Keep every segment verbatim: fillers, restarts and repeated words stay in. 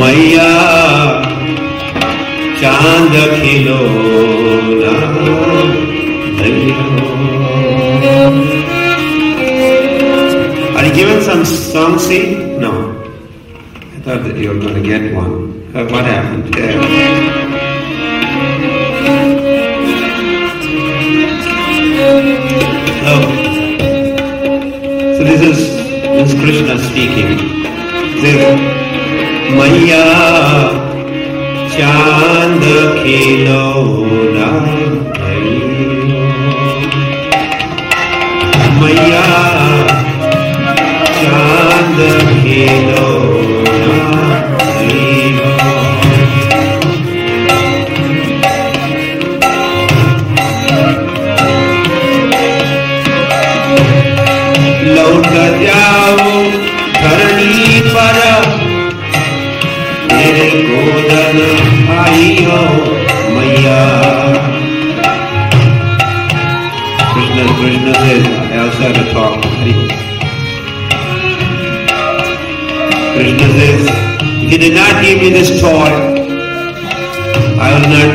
मैया चांद खिलौना Are you given some song sheet? No. I thought that you were going to get one. Uh, what happened? Yeah. Oh. So this is, this is Krishna speaking. This Maya Chand Khilona Maya Chand Khilona लौट जाओ धरणी पर मेरे गोदन आइयो मैया Krishna, Krishna says, I also have to talk. Krishna says, if you did not give me this toy, I will not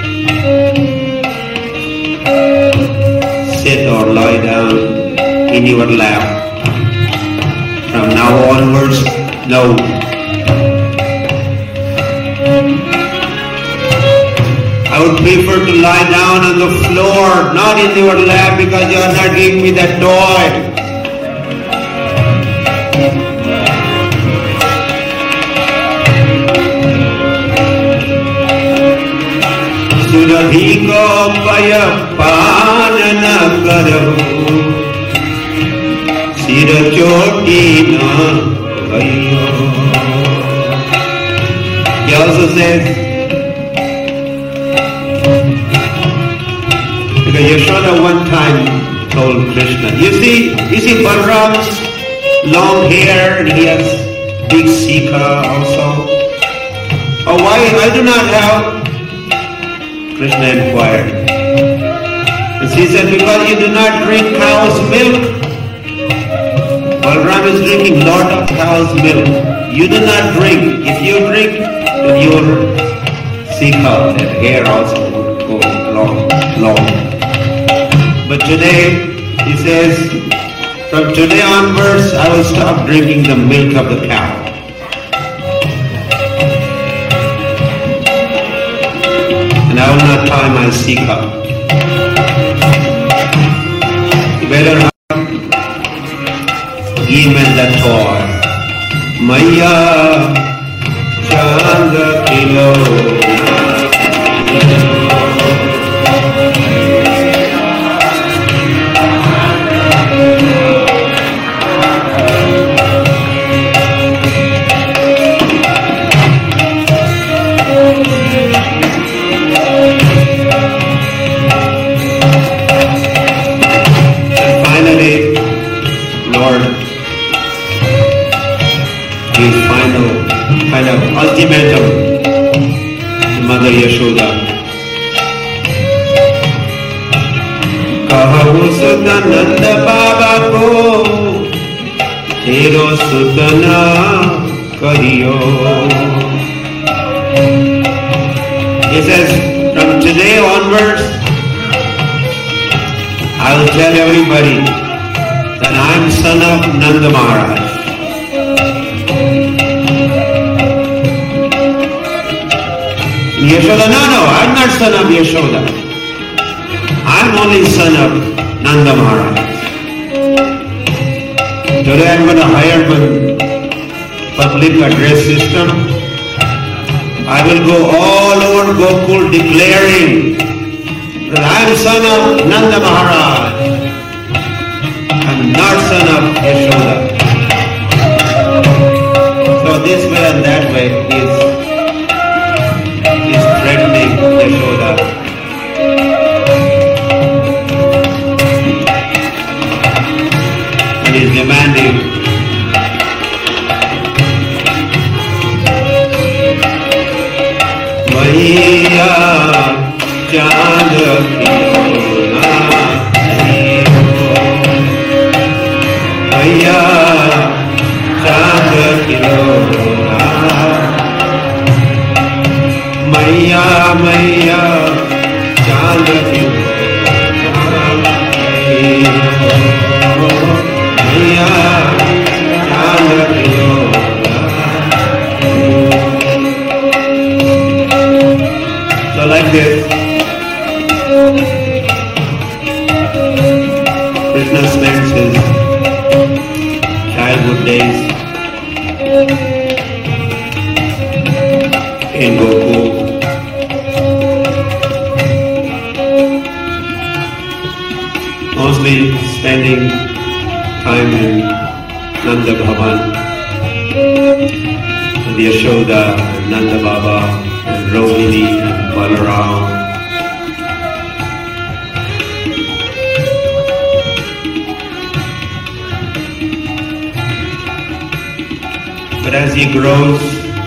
sit or lie down in your lap. From now onwards, no. I would prefer to lie down on the floor, not in your lap, because you are not giving me that toy. Surabhi ko paya paan na karo Sir choti na bhaiyo. He also says, because Yashoda one time told Krishna, you see, you see Balram's long hair and he has big sika also. Oh, why I do not have? Krishna inquired. And she said, because you do not drink cow's milk. Balram is drinking lot of cow's milk. You do not drink. If you drink, then your sika, that hair also would go long, long. But today, he says, from today onwards, I will stop drinking the milk of the cow. And I will not tie my sika. You better give me that toy. Maya Chand Khilona. His final, kind of ultimatum to Mother Yashoda. Kaho Sutta Nanda Baba ko Tero Sutana Kariyo. He says, from today onwards, I will tell everybody that I am son of Nanda Maharaj. Yashoda, no, no, I'm not son of Yashoda. I'm only son of Nanda Maharaj. Today I'm going to hire one public address system. I will go all over Gokul declaring that I'm son of Nanda Maharaj. I'm not son of Yashoda. So this way and that way is threatening Yashoda. And is demanding Maya Chand Khilona Maya Chand Khilona in Gokul. Mostly spending time in Nanda Bhavan, with Yashoda, and Nanda Baba, and Rohini, and Balaram. But as he grows,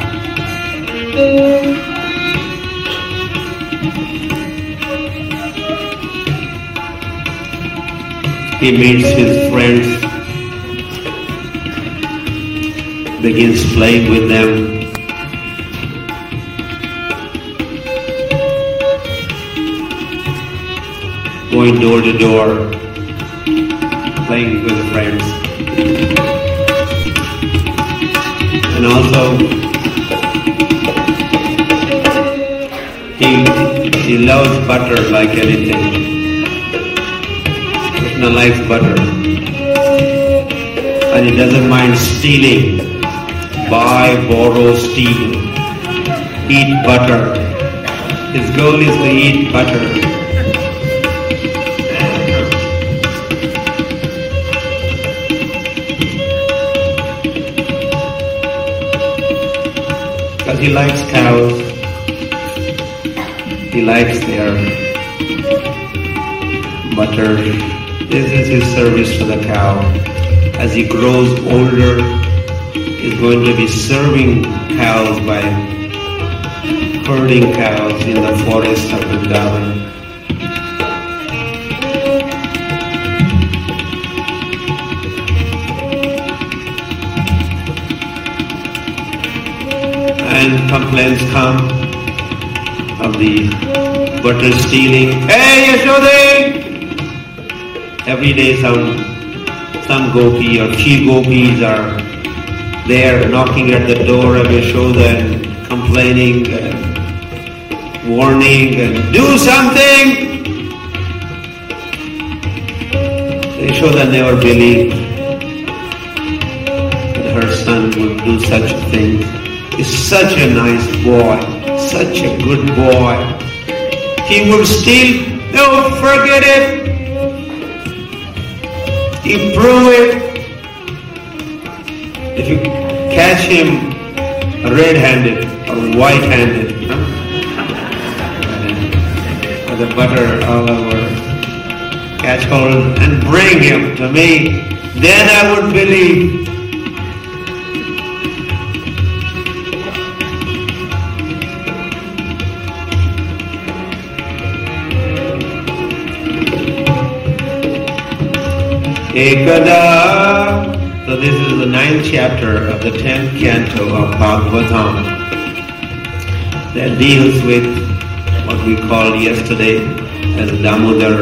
he meets his friends, begins playing with them. Going door to door, playing with friends. And also, he, he loves butter like anything. Krishna likes butter. And he doesn't mind stealing. Buy, borrow, steal. Eat butter. His goal is to eat butter. Because he likes cows. He likes their butter. This is his service to the cow. As he grows older, he's going to be serving cows by herding cows in the forest of Vrindavan. And complaints come of the butter stealing. Hey Yashodhi! Every day some some gopi or few gopis are there knocking at the door of Yashoda and complaining and warning and do something. Yashoda never believed that her son would do such a thing. He's such a nice boy, such a good boy. He would steal, no, forget it. He proved it. If you catch him red-handed or white-handed, huh? with the butter all over, catch hold and bring him to me, then I would believe. Ekada. So this is the ninth chapter of the tenth canto of Bhagavatam that deals with what we called yesterday as Damodar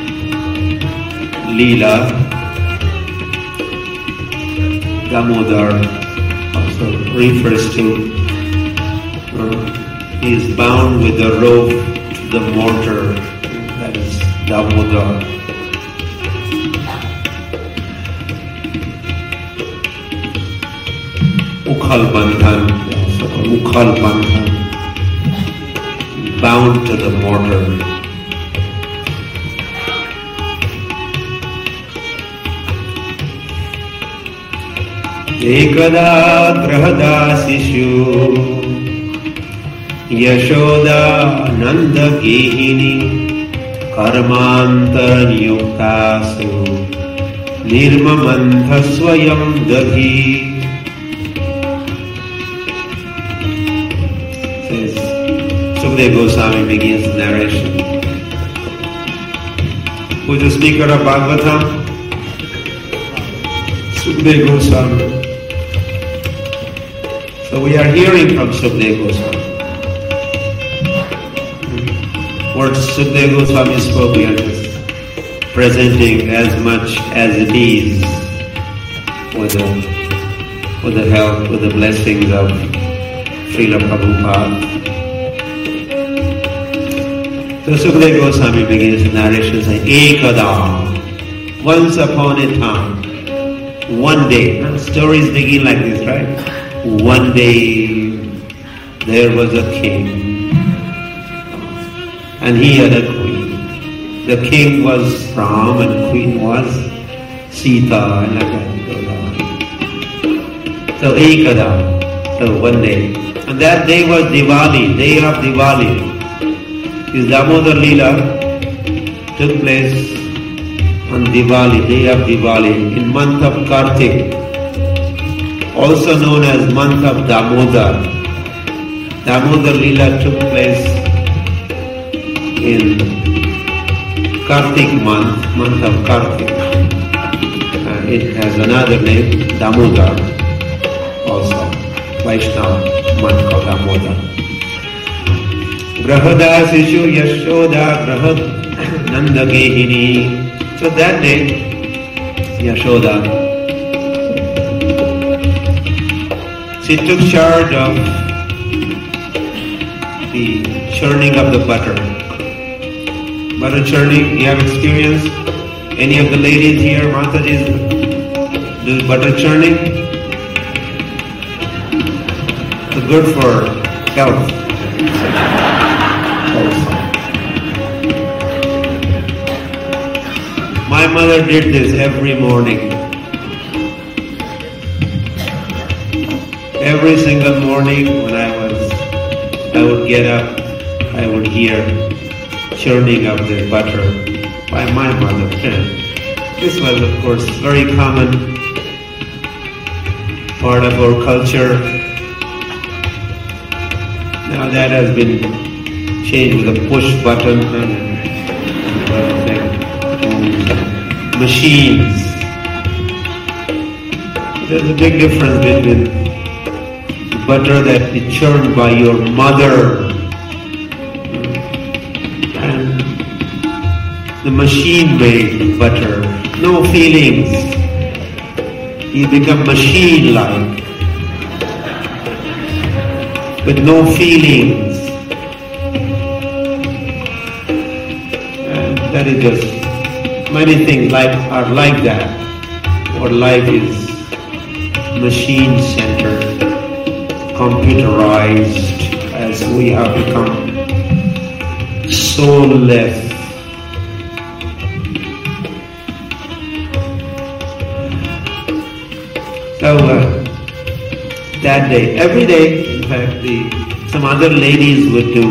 Leela. Damodar also refers to uh, he is bound with the rope to the mortar, that is Damodar. Ukhal Bandhan, Ukhal Bandhan, bound to the mortar. Ekada grahadasishu Yashoda Nanda Gihini Karmantar Nyuktasu Nirmamantha Swayam Dadhi. Sukadeva Goswami begins the narration. Who is the speaker of Bhagavatam? Sukadeva Goswami. So we are hearing from Sukadeva Goswami. What Sukadeva Goswami spoke, we are just presenting as much as it is with the, with the help, with the blessings of Srila Prabhupada. So Sukadeva Goswami begins the narration saying, Ekada, once upon a time, one day. Stories begin like this, right? one day there was a king and he had a queen. The king was Ram and queen was Sita and so Ekada. So one day, and that day was Diwali, day of Diwali. His Damodar Leela took place on Diwali, day of Diwali, in month of Kartik, also known as month of Damodar. Damodar Leela took place in Kartik month, month of Kartik. Uh, it has another name, Damodar, also Vaishnava month called Damodar. Grahada Sishu Yashoda Grahad Nanda Gehini. So that day, Yashoda, she took charge of the churning of the butter. Butter churning, you have experience? Any of the ladies here, Mataji's, do butter churning? It's good for health. Also. My mother did this every morning. Every single morning when I was, I would get up, I would hear churning of the butter by my mother. This was, of course, very common part of our culture. Now that has been changed with a push button and machines. There's a big difference between the butter that is churned by your mother and the machine-made butter. No feelings. You become machine-like with no feelings. And that is just, many things like are like that. Our life is machine-centered, computerized, as we have become soulless. So uh, that day, every day, in fact, the some other ladies would do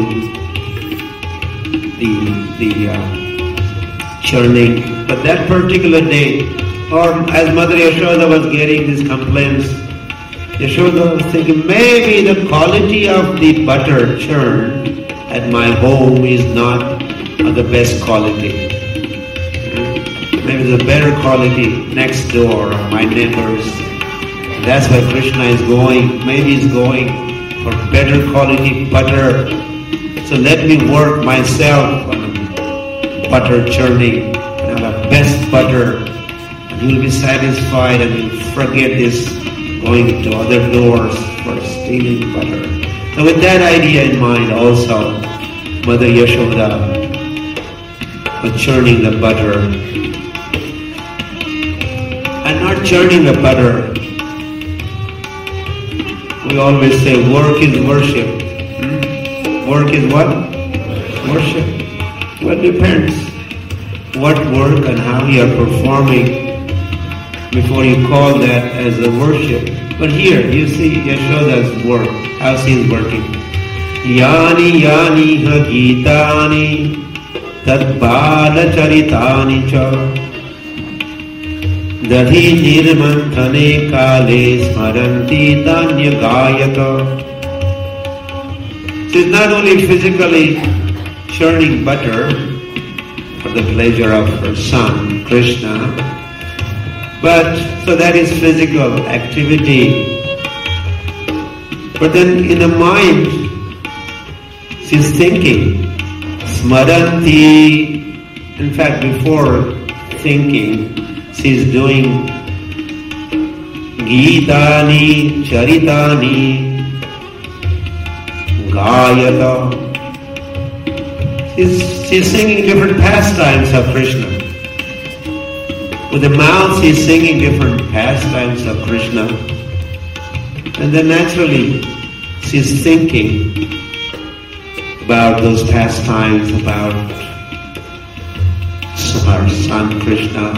the the uh, churning, but that particular day, or as Mother Yashoda was getting these complaints, Yashoda was thinking maybe the quality of the butter churned at my home is not of the best quality. Maybe the better quality next door, or my neighbors. That's where Krishna is going. Maybe he's going for better quality butter. So let me work myself on butter churning and have the best butter. And you'll be satisfied and you'll forget this going to other doors for stealing butter. So with that idea in mind also, Mother Yashoda was churning the butter. And not churning the butter. We always say work is worship. Hmm? Work is what? Worship. Well, it depends what work and how you are performing before you call that as a worship. But here, you see Yashoda's work, how she is working. Yani yani ha gitani tad bala charitani cha Dadhi nirmanthane kale smaranti danya gayata. She is not only physically churning butter for the pleasure of her son, Krishna, but so that is physical activity. But then in the mind, she is thinking, smaranti. In fact, before thinking, she is doing Gitani, Charitani, Gayata. She's, she's singing different pastimes of Krishna. With the mouth she's singing different pastimes of Krishna. And then naturally, she's thinking about those pastimes, about her son Krishna.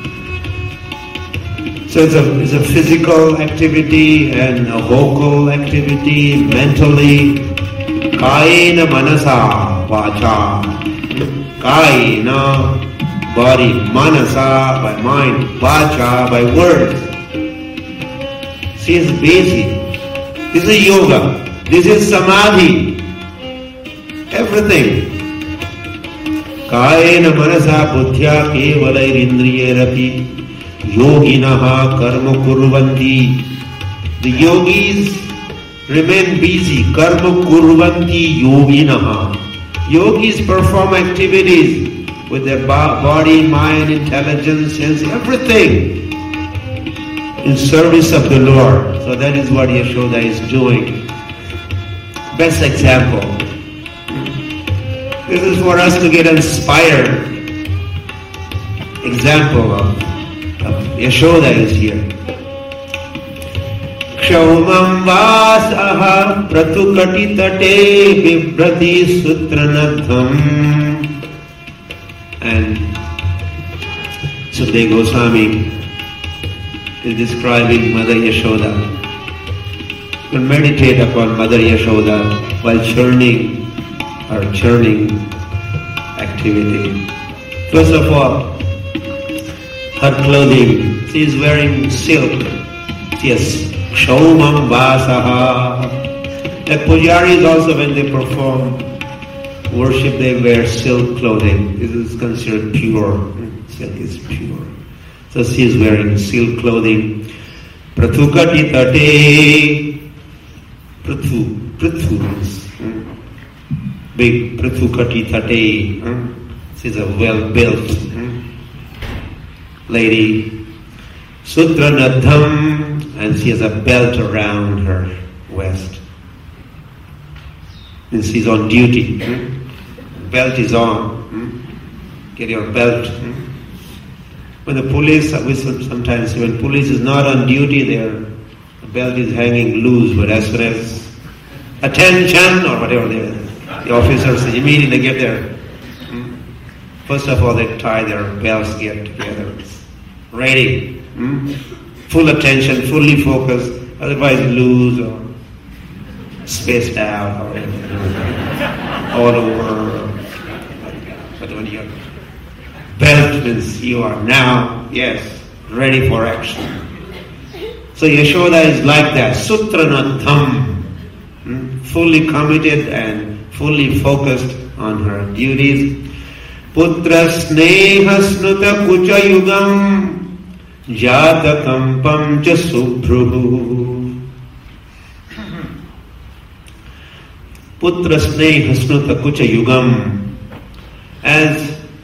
So it's a, it's a physical activity and a vocal activity, mentally. Kayena manasa vacha. Kayena, body, manasa, by mind, vacha, by words. She is busy. This is yoga. This is samadhi. Everything. Kayena manasa buddhya kevalairindriyerapi yoginaha karma kurvanti. The yogis remain busy. Karma kurvanti yoginaha. Yogis perform activities with their body, mind, intelligence, sense, everything in service of the Lord. So that is what Yashoda is doing. Best example. This is for us to get inspired. Example of, of Yashoda is here. Kshaumam vasaha pratukati tate bibrati sutranadham. And Sukadeva Goswami is describing Mother Yashoda. You can meditate upon Mother Yashoda while churning or churning activity. First of all, her clothing. She is wearing silk. Yes, Kshaumam Vasaha. The pujaris also, when they perform worship, they wear silk clothing. This is considered pure. Silk is pure. So she is wearing silk clothing. Prathukati tate. Prathu. Prathu means big. Prathukati tate. She's a well-built lady. Sutranadham. And she has a belt around her waist. And she's on duty. Belt is on. Get your belt. When the police, sometimes when police is not on duty, their the belt is hanging loose. But as soon as attention or whatever they, the officers immediately get there. First of all, they tie their belts, get together, ready, full attention, fully focused. Otherwise, loose or spaced out or all over. But when your belt means you are now, yes, ready for action. So Yashoda is like that, Sutranadham, fully committed and fully focused on her duties. Putra sneha snuta kucha yugam jata kampam cha subhruhu. Putra sneha snuta kucha yugam. As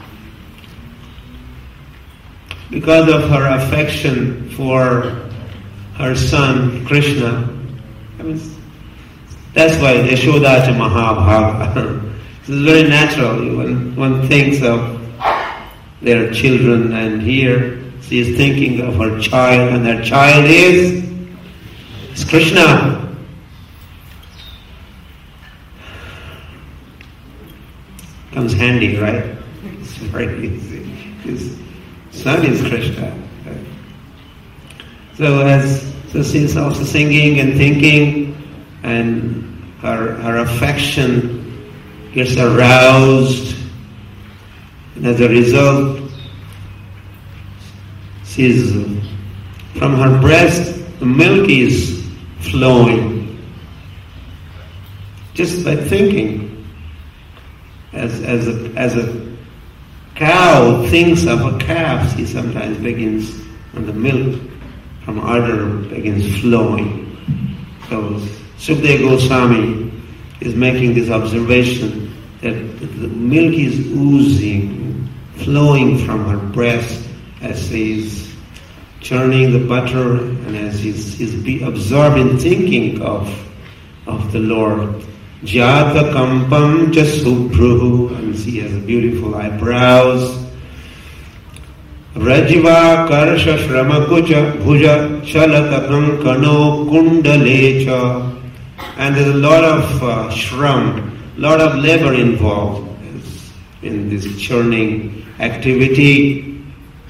because of her affection for her son Krishna, I mean, that's why Yashoda cha Mahabhaga. It's very natural when one thinks of their children, and here she is thinking of her child, and her child is, is Krishna. Comes handy, right? It's very easy. His son is Krishna. Right? So as so she's also singing and thinking, and her her affection gets aroused, and as a result, she's from her breast the milk is flowing just by thinking. As as a as a cow thinks of a calf, she sometimes begins, and the milk from udder begins flowing. So Sukadeva Goswami is making this observation that the milk is oozing, flowing from her breast as she's churning the butter and as she's, she's absorbing, thinking of of the Lord. Jata kampam cha subhruhu, and she has beautiful eyebrows, a Rajva Karsha Shramakucha Bhuja Chalaka Kano Kundalecha. And there's a lot of uh, shram, lot of labor involved in this churning activity.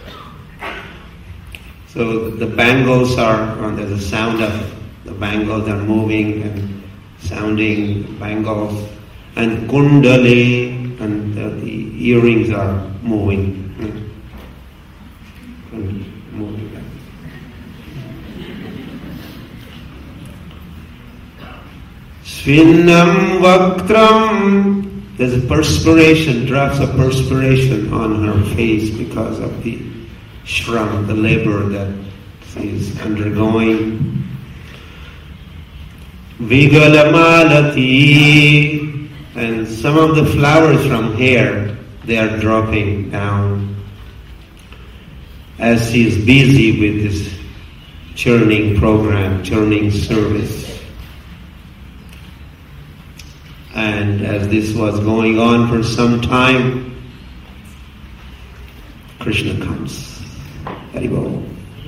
So the bangles are, uh, there's a sound of the bangles are moving and sounding bangles, and kundale, and uh, the earrings are moving. And moving. Svinnam vaktram, there's perspiration, drops of perspiration on her face because of the shram, the labor that she's undergoing. Vigalamalati, and some of the flowers from hair, they are dropping down as she is busy with this churning program, churning service. And as this was going on for some time, Krishna comes. Haribol.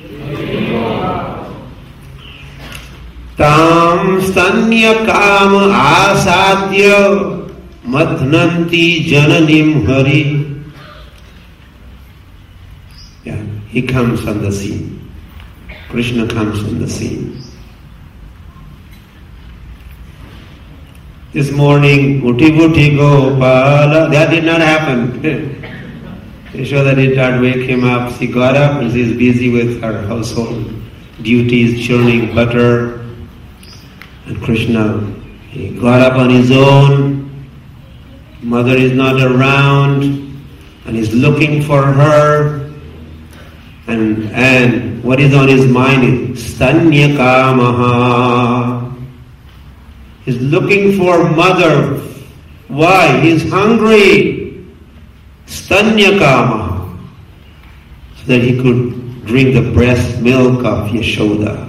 Tam stanya kama asadya mathnanti jananim hari. Yeah, he comes on the scene. Krishna comes on the scene. This morning, Uti Uti Gopala, that did not happen. Yashoda did not wake him up. She got up and she is busy with her household duties, churning butter. And Krishna, he got up on his own. Mother is not around, and he's looking for her. And and what is on his mind is Stanya Kamaha. He's looking for mother. Why? He's hungry. Stanya Kamaha. So that he could drink the breast milk of Yashoda.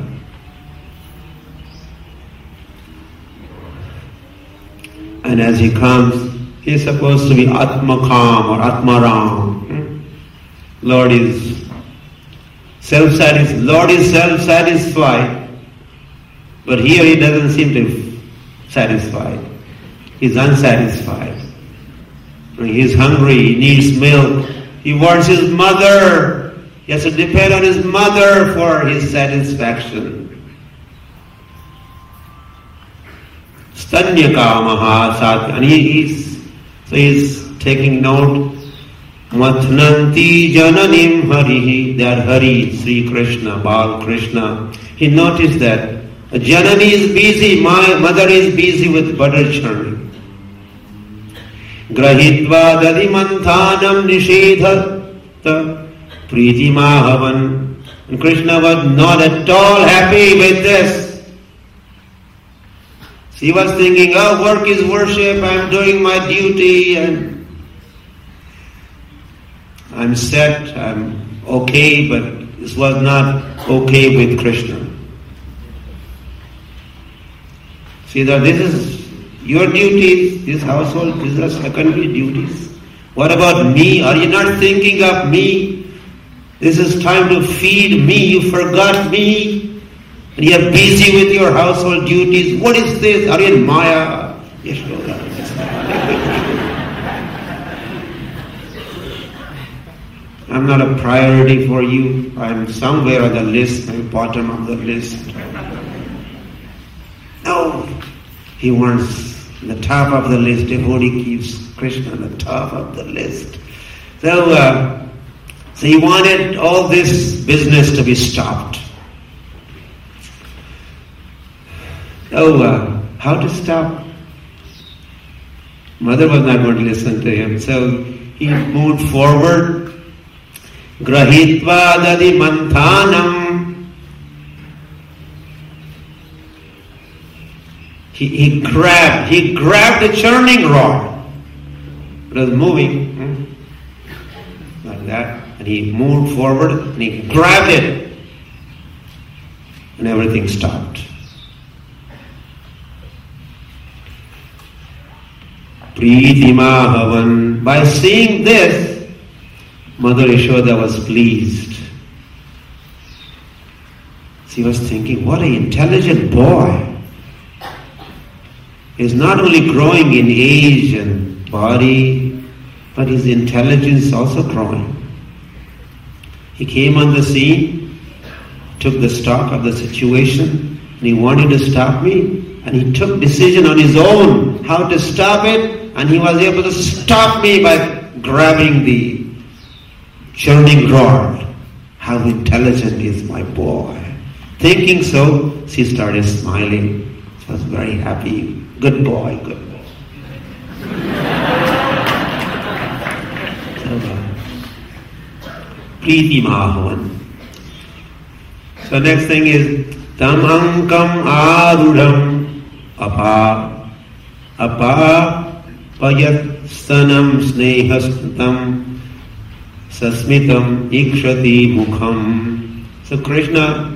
And as he comes, he's supposed to be Atmakam or Atmaram. Lord is self-satisfied. Lord is self-satisfied. But here he doesn't seem to be satisfied. He's unsatisfied. He's hungry. He needs milk. He wants his mother. He has to depend on his mother for his satisfaction. Stanya Kamaha Satya. And he is, so he's taking note. Mathnanti Jananim Harihi. That Hari, Sri Krishna, Bal Krishna. He noticed that Janani is busy, my mother is busy with butter churning. Grahitva Dadimanthanam Nishedhata Priti Mahavan. And Krishna was not at all happy with this. He was thinking, oh, work is worship, I'm doing my duty, and I'm set, I'm okay, but this was not okay with Krishna. See that this is your duties, this household, these are secondary duties. What about me? Are you not thinking of me? This is time to feed me, you forgot me. And you are busy with your household duties. What is this? Are you in Maya? Yashoda. I'm not a priority for you. I'm somewhere on the list, at the bottom of the list. No. He wants the top of the list. Devotee keeps Krishna on the top of the list. So, uh, so he wanted all this business to be stopped. Oh, uh, how to stop? Mother was not going to listen to him. So he moved forward. Grahitva dadi manthanam. He, he grabbed, he grabbed the churning rod. It was moving. Hmm? Like that. And he moved forward and he grabbed it. And everything stopped. Priti Mahavan. By seeing this, Mother Yashoda was pleased. She was thinking, what an intelligent boy. He's not only growing in age and body, but his intelligence is also growing. He came on the scene, took the stock of the situation, and he wanted to stop me, and he took decision on his own how to stop it, and he was able to stop me by grabbing the churning rod. How intelligent is my boy. Thinking so, she started smiling. She was very happy. Good boy, good boy. Preeti Mahavan. So next thing is Tam Ankam Arudam Apa Apa Payat Stanam Snehastatam Sasmitam Ikshati Mukham. So Krishna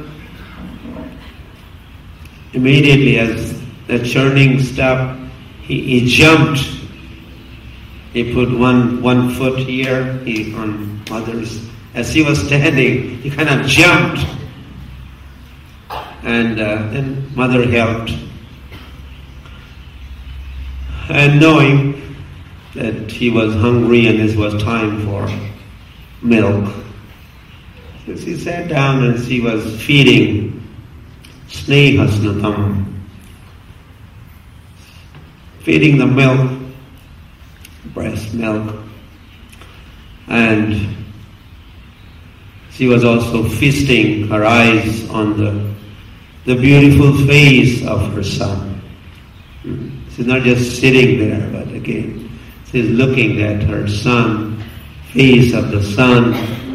immediately, as the churning stopped, he, he jumped. He put one one foot here he, on mother's. As he was standing, he kind of jumped. And uh, then mother helped. And knowing that he was hungry and this was time for milk, so she sat down and she was feeding Snehasnatam, feeding the milk, breast milk, and she was also feasting her eyes on the, the beautiful face of her son. She's not just sitting there, but again, she's looking at her son, face of the son,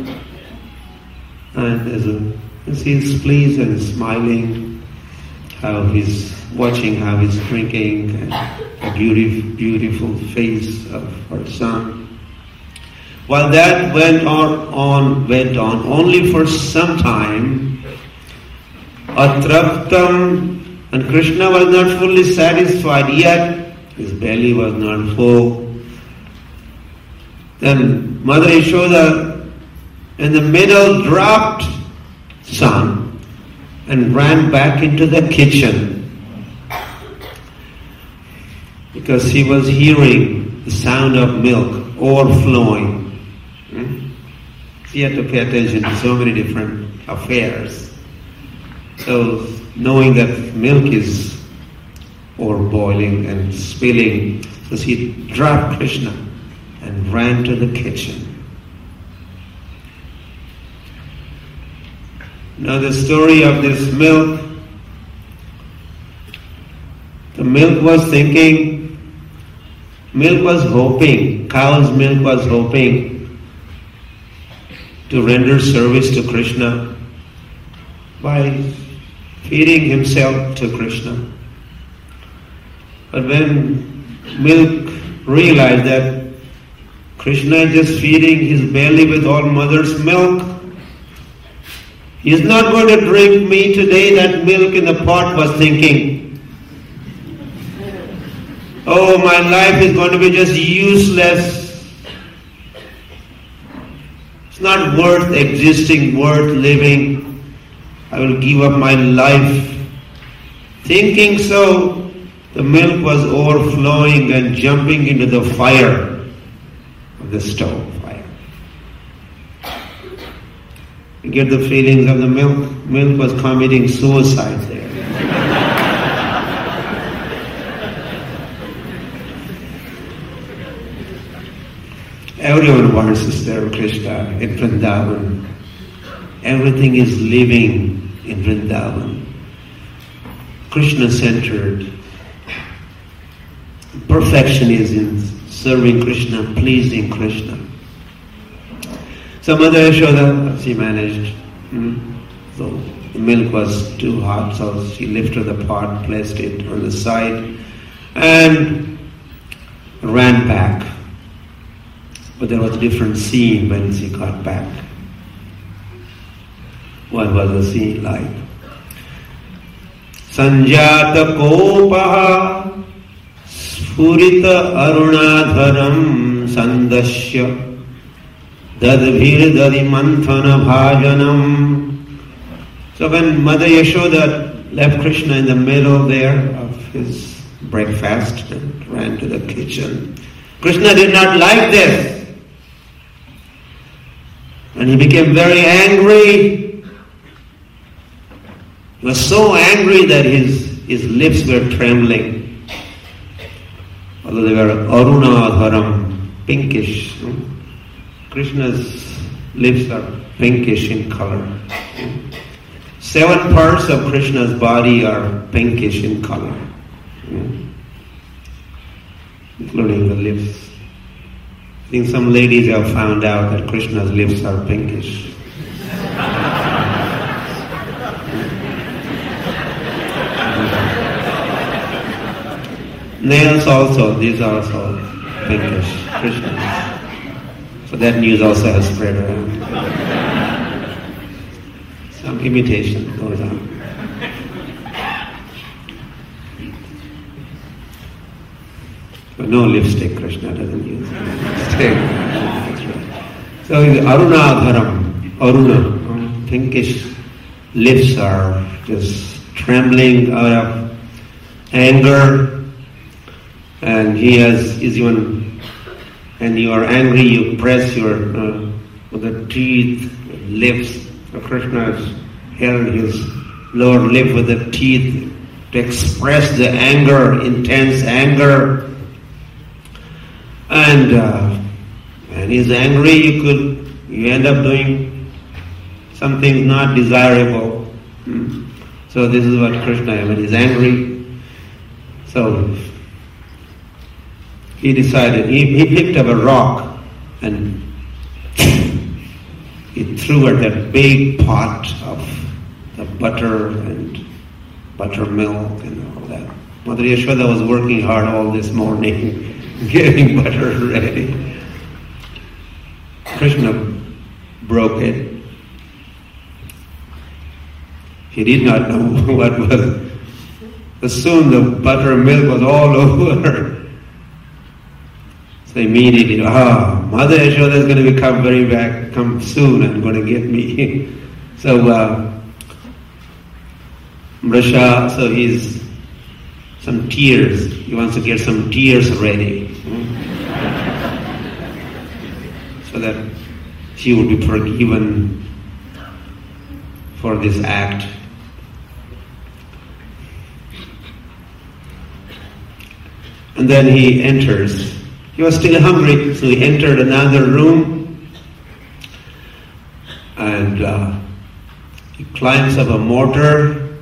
and as a, and she's pleased and smiling, how he's watching how he's drinking, and a beautiful, beautiful face of her son. While that went on, on, went on, only for some time, Atraptam, and Krishna was not fully satisfied yet, his belly was not full. Then Mother Yashoda in the middle dropped son and ran back into the kitchen because she was hearing the sound of milk overflowing. She had to pay attention to so many different affairs. So knowing that milk is overboiling and spilling, so she dropped Krishna and ran to the kitchen. Now the story of this milk, the milk was thinking, milk was hoping, cow's milk was hoping to render service to Krishna by feeding himself to Krishna. But when milk realized that Krishna is just feeding his belly with all mother's milk, he is not going to drink me today, that milk in the pot was thinking. Oh, my life is going to be just useless. It's not worth existing, worth living. I will give up my life. Thinking so, the milk was overflowing and jumping into the fire of the stove fire. You get the feelings of the milk? Milk was committing suicide there. Everyone wants to serve Krishna in Vrindavan. Everything is living in Vrindavan. Krishna-centered. Perfection is in serving Krishna, pleasing Krishna. So Mother Yashoda, she managed. Hmm? So the milk was too hot, so she lifted the pot, placed it on the side, and ran back. But there was a different scene when she got back. What was the scene like? Sanjata kopaha Spurita arunadharam sandasya Dadbhir dadi manthana bhajanam. So when Mother Yashoda left Krishna in the middle there of his breakfast and ran to the kitchen, Krishna did not like this. And he became very angry. He was so angry that his, his lips were trembling. Although they were arunadharam, pinkish. Krishna's lips are pinkish in color. Seven parts of Krishna's body are pinkish in color, including the lips. I think some ladies have found out that Krishna's lips are pinkish. Nails also, these are also pinkish, Krishna's. So that news also has spread around. Some imitation goes on. But no lipstick, Krishna doesn't use lipstick. So Arunadharam, Aruna, pinkish lips are just trembling out of anger, and he has is even. And you are angry, you press your uh, with the teeth, lips. So Krishna has held his lower lip with the teeth to express the anger, intense anger. And uh, when he's angry, you could you end up doing something not desirable. Hmm. So this is what Krishna, when he's angry. So he decided, he, he picked up a rock and he threw at that big pot of the butter and buttermilk and all that. Mother Yashoda was working hard all this morning, getting butter ready. Krishna broke it. He did not know what was. But soon the butter and milk was all over. So immediately, ah, Mother Yashoda is going to come very back, come soon and going to get me. So, uh, Mrisha, so he's some tears. He wants to get some tears ready. So that she would be forgiven for this act. And then he enters. He was still hungry, so he entered another room and uh, he climbs up a mortar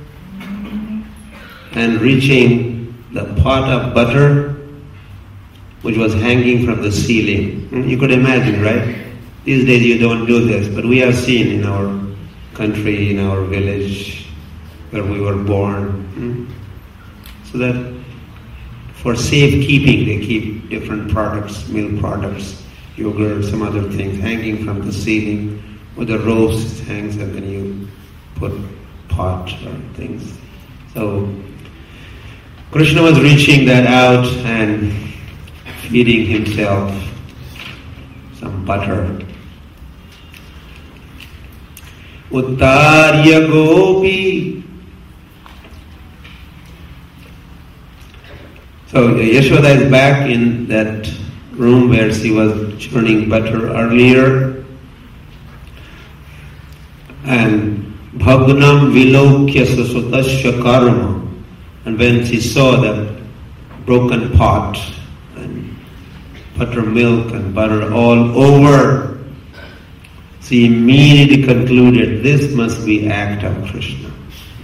and reaching the pot of butter which was hanging from the ceiling. You could imagine, right? These days you don't do this, but we have seen in our country, in our village where we were born. So that for safekeeping, they keep different products, milk products, yogurt, some other things hanging from the ceiling, or the ropes hangs, and then you put pot or things. So Krishna was reaching that out and feeding himself some butter. Uttarya Gopi. So Yashoda is back in that room where she was churning butter earlier. And Bhagnam Vilokya Susutasya Karma. And when she saw that broken pot and buttermilk and butter all over, she immediately concluded this must be act of Krishna.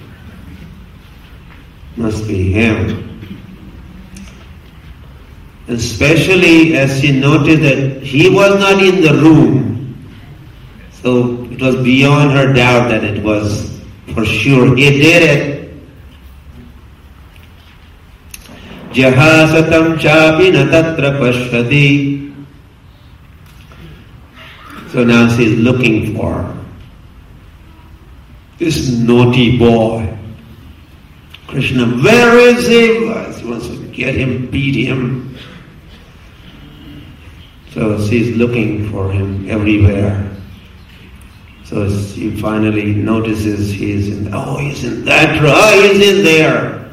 Must be him. Especially as she noticed that he was not in the room. So it was beyond her doubt that it was for sure he did it. Jahasatam chapi na tatra pashyati. So now she's looking for this naughty boy. Krishna, where is he? She wants to get him, beat him. So she's looking for him everywhere. So she finally notices he's in, oh, he's in that room, oh, he's in there.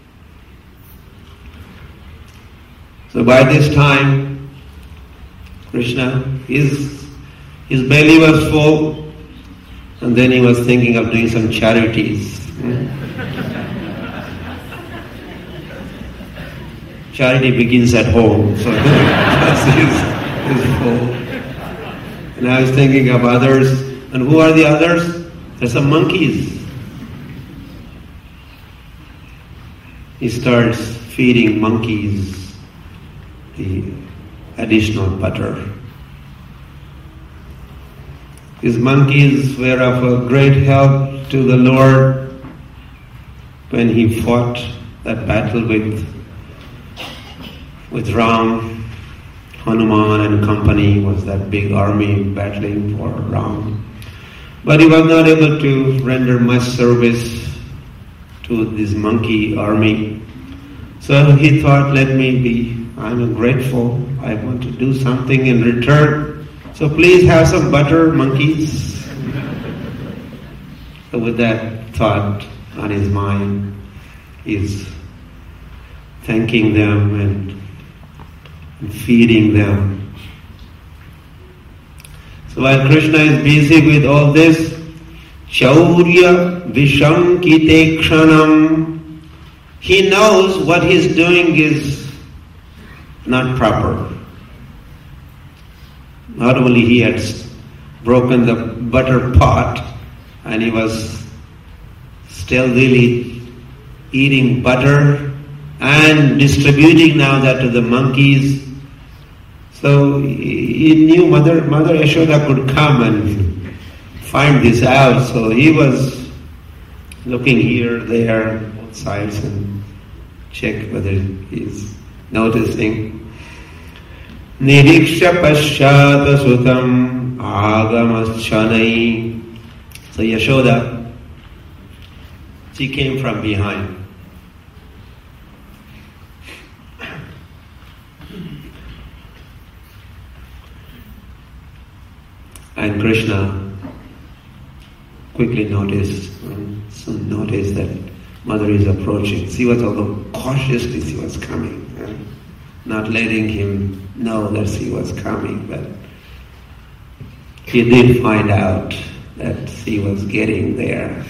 So by this time, Krishna, his, his belly was full, and then he was thinking of doing some charities. Charity begins at home, so he's, he's full. And I was thinking of others. And who are the others? There's some monkeys. He starts feeding monkeys the additional butter. These monkeys were of a great help to the Lord when he fought that battle with, with Ram. Hanuman and company was that big army battling for Ram. But he was not able to render much service to this monkey army. So he thought, let me be, I'm grateful, I want to do something in return. So please have some butter, monkeys. So with that thought on his mind, he's thanking them and, and feeding them. So while Krishna is busy with all this, Chaurya Vishankite Kshanam, he knows what he's doing is not proper. Not only he had broken the butter pot and he was stealthily eating butter and distributing now that to the monkeys. So he knew Mother, Mother Yashoda could come and find this out. So he was looking here, there, both sides and check whether he's noticing. Niriksha Pashyata Sutam Agamaschanai. So Yashoda, she came from behind. And Krishna quickly noticed, soon noticed that Mother is approaching. She was, although cautiously she was coming, not letting him know that she was coming, but he did find out that she was getting there.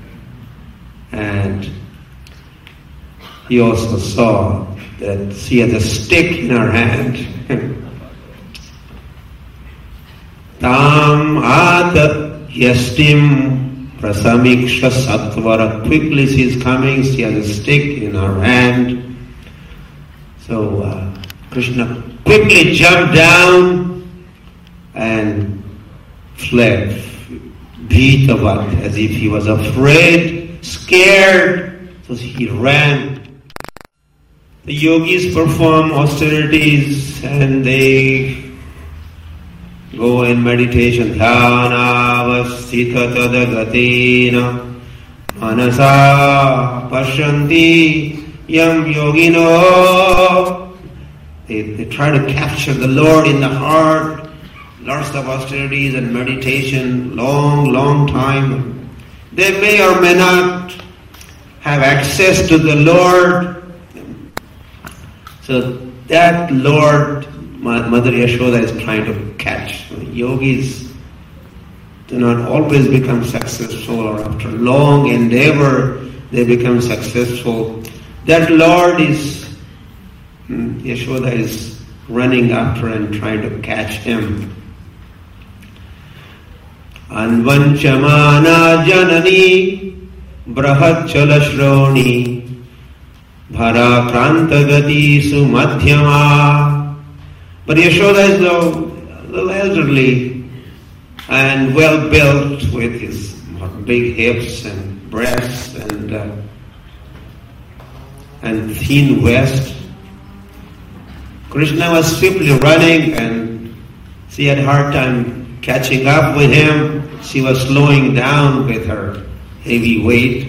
And he also saw that she had a stick in her hand. Tam at yastim prasamiksha satvara. Quickly she is coming, she has a stick in her hand. So uh, Krishna quickly jumped down and fled, bhitavat, as if he was afraid, scared. So he ran. The yogis perform austerities and they go in meditation. Dhyanavasthita tadagatina manasa pashyanti yam yogino. They, they try to capture the Lord in the heart. Lots of austerities and meditation, long, long time. They may or may not have access to the Lord. So that Lord, Mother Yashoda is trying to catch. Yogis do not always become successful, or after long endeavor they become successful. That Lord is, Yashoda is running after and trying to catch him. Anvanchamana janani brahachala shroni bhara krantagati sumadhyama. But Yashoda is a little elderly and well built with his big hips and breasts and uh, and thin waist. Krishna was swiftly running and she had a hard time catching up with him. She was slowing down with her heavy weight.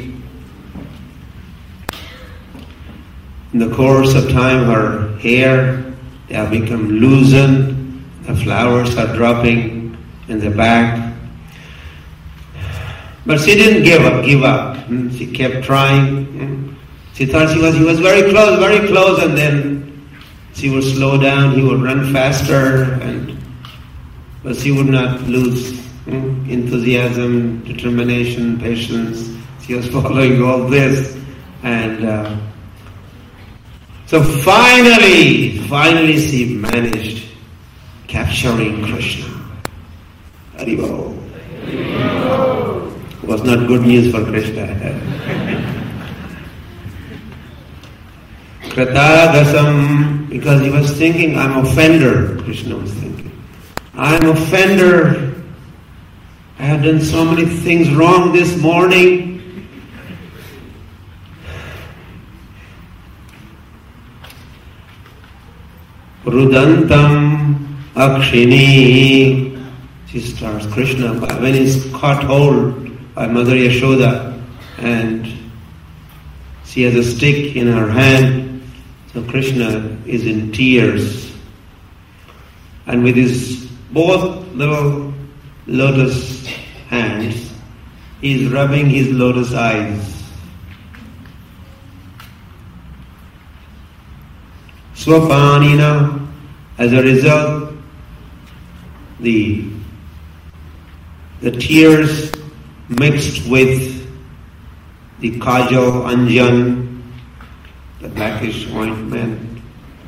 In the course of time, her hair they have become loosened. The flowers are dropping in the back. But she didn't give up, give up. She kept trying. She thought she was, he was very close, very close, and then she would slow down, he would run faster, and but she would not lose enthusiasm, determination, patience. She was following all this. And uh, so finally, finally she managed capturing Krishna. Haribol. Was not good news for Krishna. Kratagasam, because he was thinking, I'm offender, Krishna was thinking. I'm offender. I have done so many things wrong this morning. Rudantam akshini. She starts, Krishna, when he's caught hold by Mother Yashoda and she has a stick in her hand, so Krishna is in tears. And with his both little lotus hands, he is rubbing his lotus eyes. Swapanina, as a result, the the tears mixed with the kajal, anjan, the blackish ointment,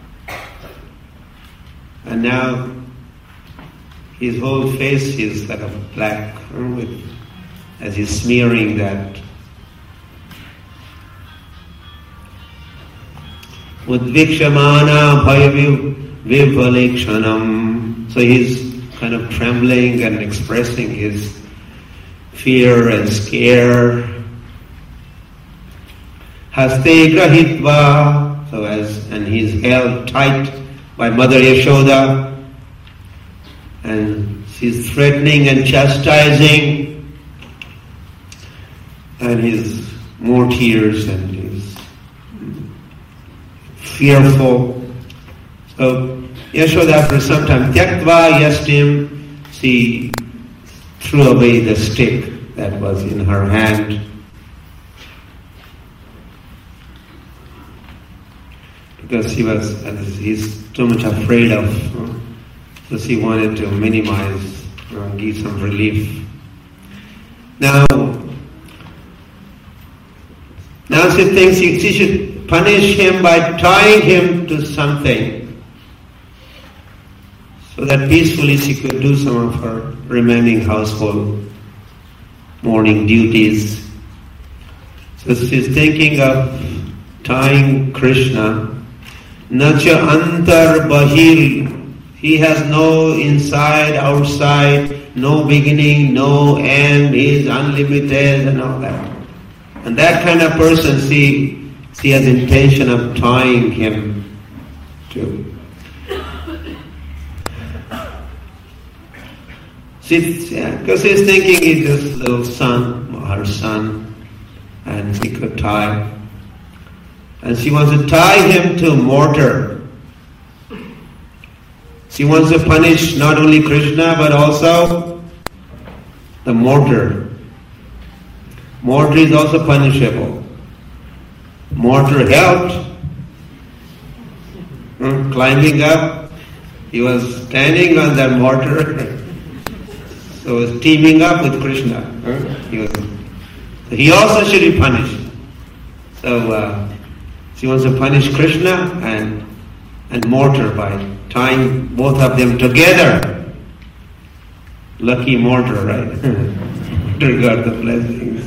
and now his whole face is like a black, with, as he's smearing that. Udvikshamana bhaya vivalekshanam. So he's kind of trembling and expressing his fear and scare. Haste grahitva. So as, and he's held tight by Mother Yashoda. And she's threatening and chastising, and he's more tears and he's fearful. So Yashoda, after some time, tyaktva yastim, she threw away the stick that was in her hand. Because she was, he's too much afraid of. Uh, So she wanted to minimize, uh, give some relief. Now, now she thinks she, she should punish him by tying him to something, so that peacefully she could do some of her remaining household morning duties. So she's thinking of tying Krishna. Nacha antar bahir. He has no inside, outside, no beginning, no end. He is unlimited and all that. And that kind of person, she, she has intention of tying him to. She's, yeah, because she's thinking he's just a little son, her son, and she could tie. And she wants to tie him to mortar. She wants to punish not only Krishna but also the mortar. Mortar is also punishable. Mortar helped. Hmm? Climbing up, he was standing on that mortar, so he was teaming up with Krishna. Hmm? He was, so he also should be punished. So uh, she wants to punish Krishna and and mortar by tying both of them together. Lucky mortar, right? Mortar got the blessings.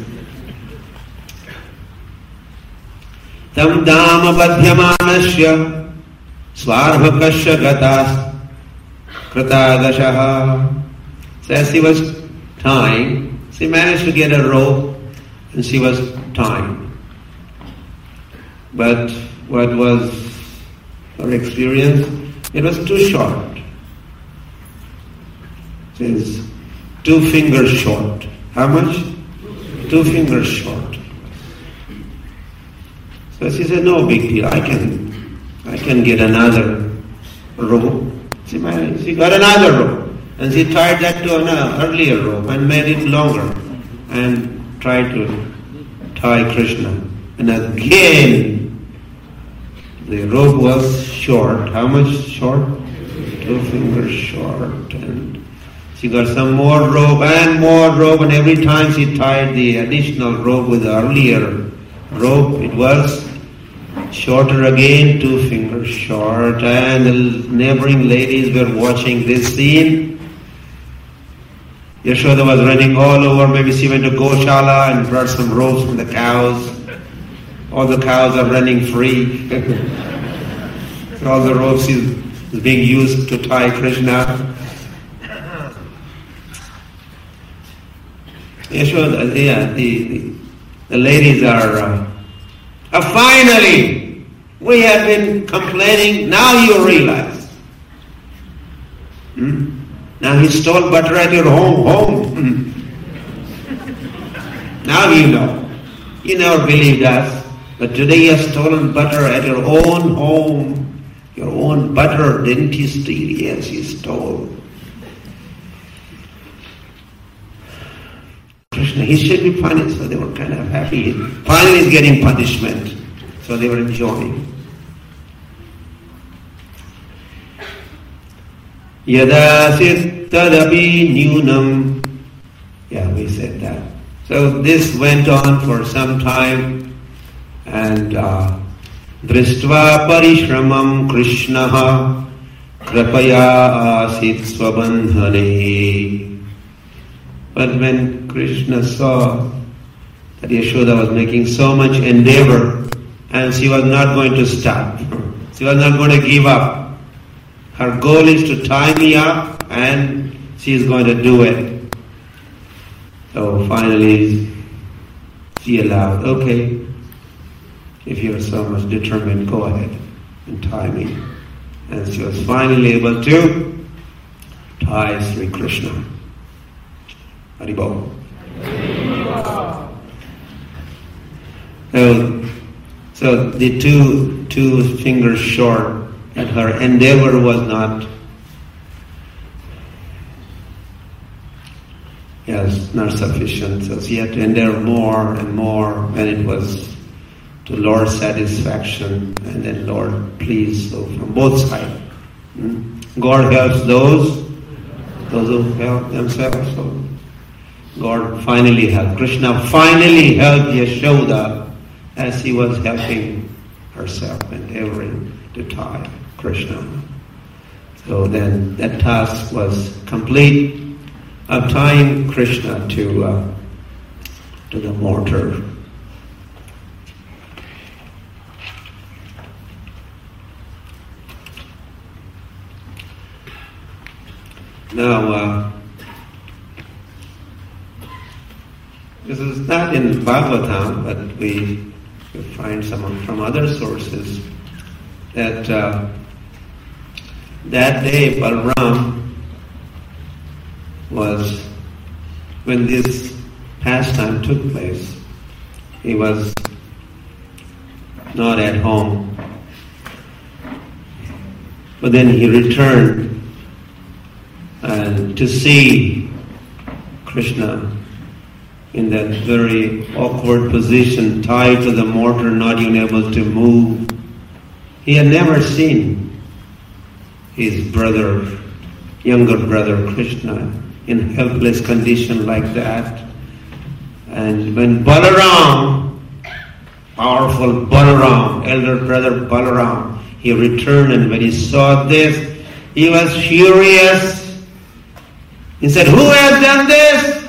Tam dama badhyamanasya swarvakasya gatas kratadashaha. So as she was tying, she managed to get a rope and she was tying. But what was her experience? It was too short. It is two fingers short. How much? Two fingers short. So she said, no big deal. I can, I can get another rope. She, she got another rope, and she tied that to an earlier rope and made it longer, and tried to tie Krishna. And again, the rope was short. How much short? Two fingers short. And she got some more rope and more rope, and every time she tied the additional rope with the earlier rope, it was shorter again, two fingers short. And the neighboring ladies were watching this scene. Yashoda was running all over. Maybe she went to Goshala and brought some ropes from the cows. All the cows are running free. So all the ropes is, is being used to tie Krishna. Yashoda, yeah, the, the, the ladies are, uh, uh, finally, we have been complaining, now you realize. Hmm? Now he stole butter at your home, home. Now you know. You never believed us. But today he has stolen butter at your own home. Your own butter, didn't he steal? Yes, he stole. Krishna, he should be punished. So they were kind of happy. Finally he's getting punishment. So they were enjoying. Yadasit tadapi nyunam. Yeah, we said that. So this went on for some time, and uh, dristva parishramam Krishnaha krapaya asit swabandhane. But when Krishna saw that Yashoda was making so much endeavor, and she was not going to stop, she was not going to give up. Her goal is to tie me up, and she is going to do it. So finally, she allowed, okay, if you are so much determined, go ahead and tie me. And she was finally able to tie Sri Krishna. Haribol. So, so the two two fingers short, and her endeavor was not, yes, not sufficient. So she had to endeavor more and more, and it was to Lord's satisfaction, and then Lord pleased. So from both sides, God helps those, those who help themselves. So God finally helped. Krishna finally helped Yashoda as he was helping herself, endeavoring to tie Krishna. So then that task was complete of tying Krishna to uh, to the mortar. Now, uh, this is not in Bhagavatam, but we, we find some from other sources that uh, that day Balaram was, when this pastime took place, he was not at home. But then he returned and to see Krishna in that very awkward position, tied to the mortar, not even able to move. He had never seen his brother, younger brother Krishna, in helpless condition like that. And when Balaram, powerful Balaram, elder brother Balaram, he returned, and when he saw this, he was furious. He said, "Who has done this?"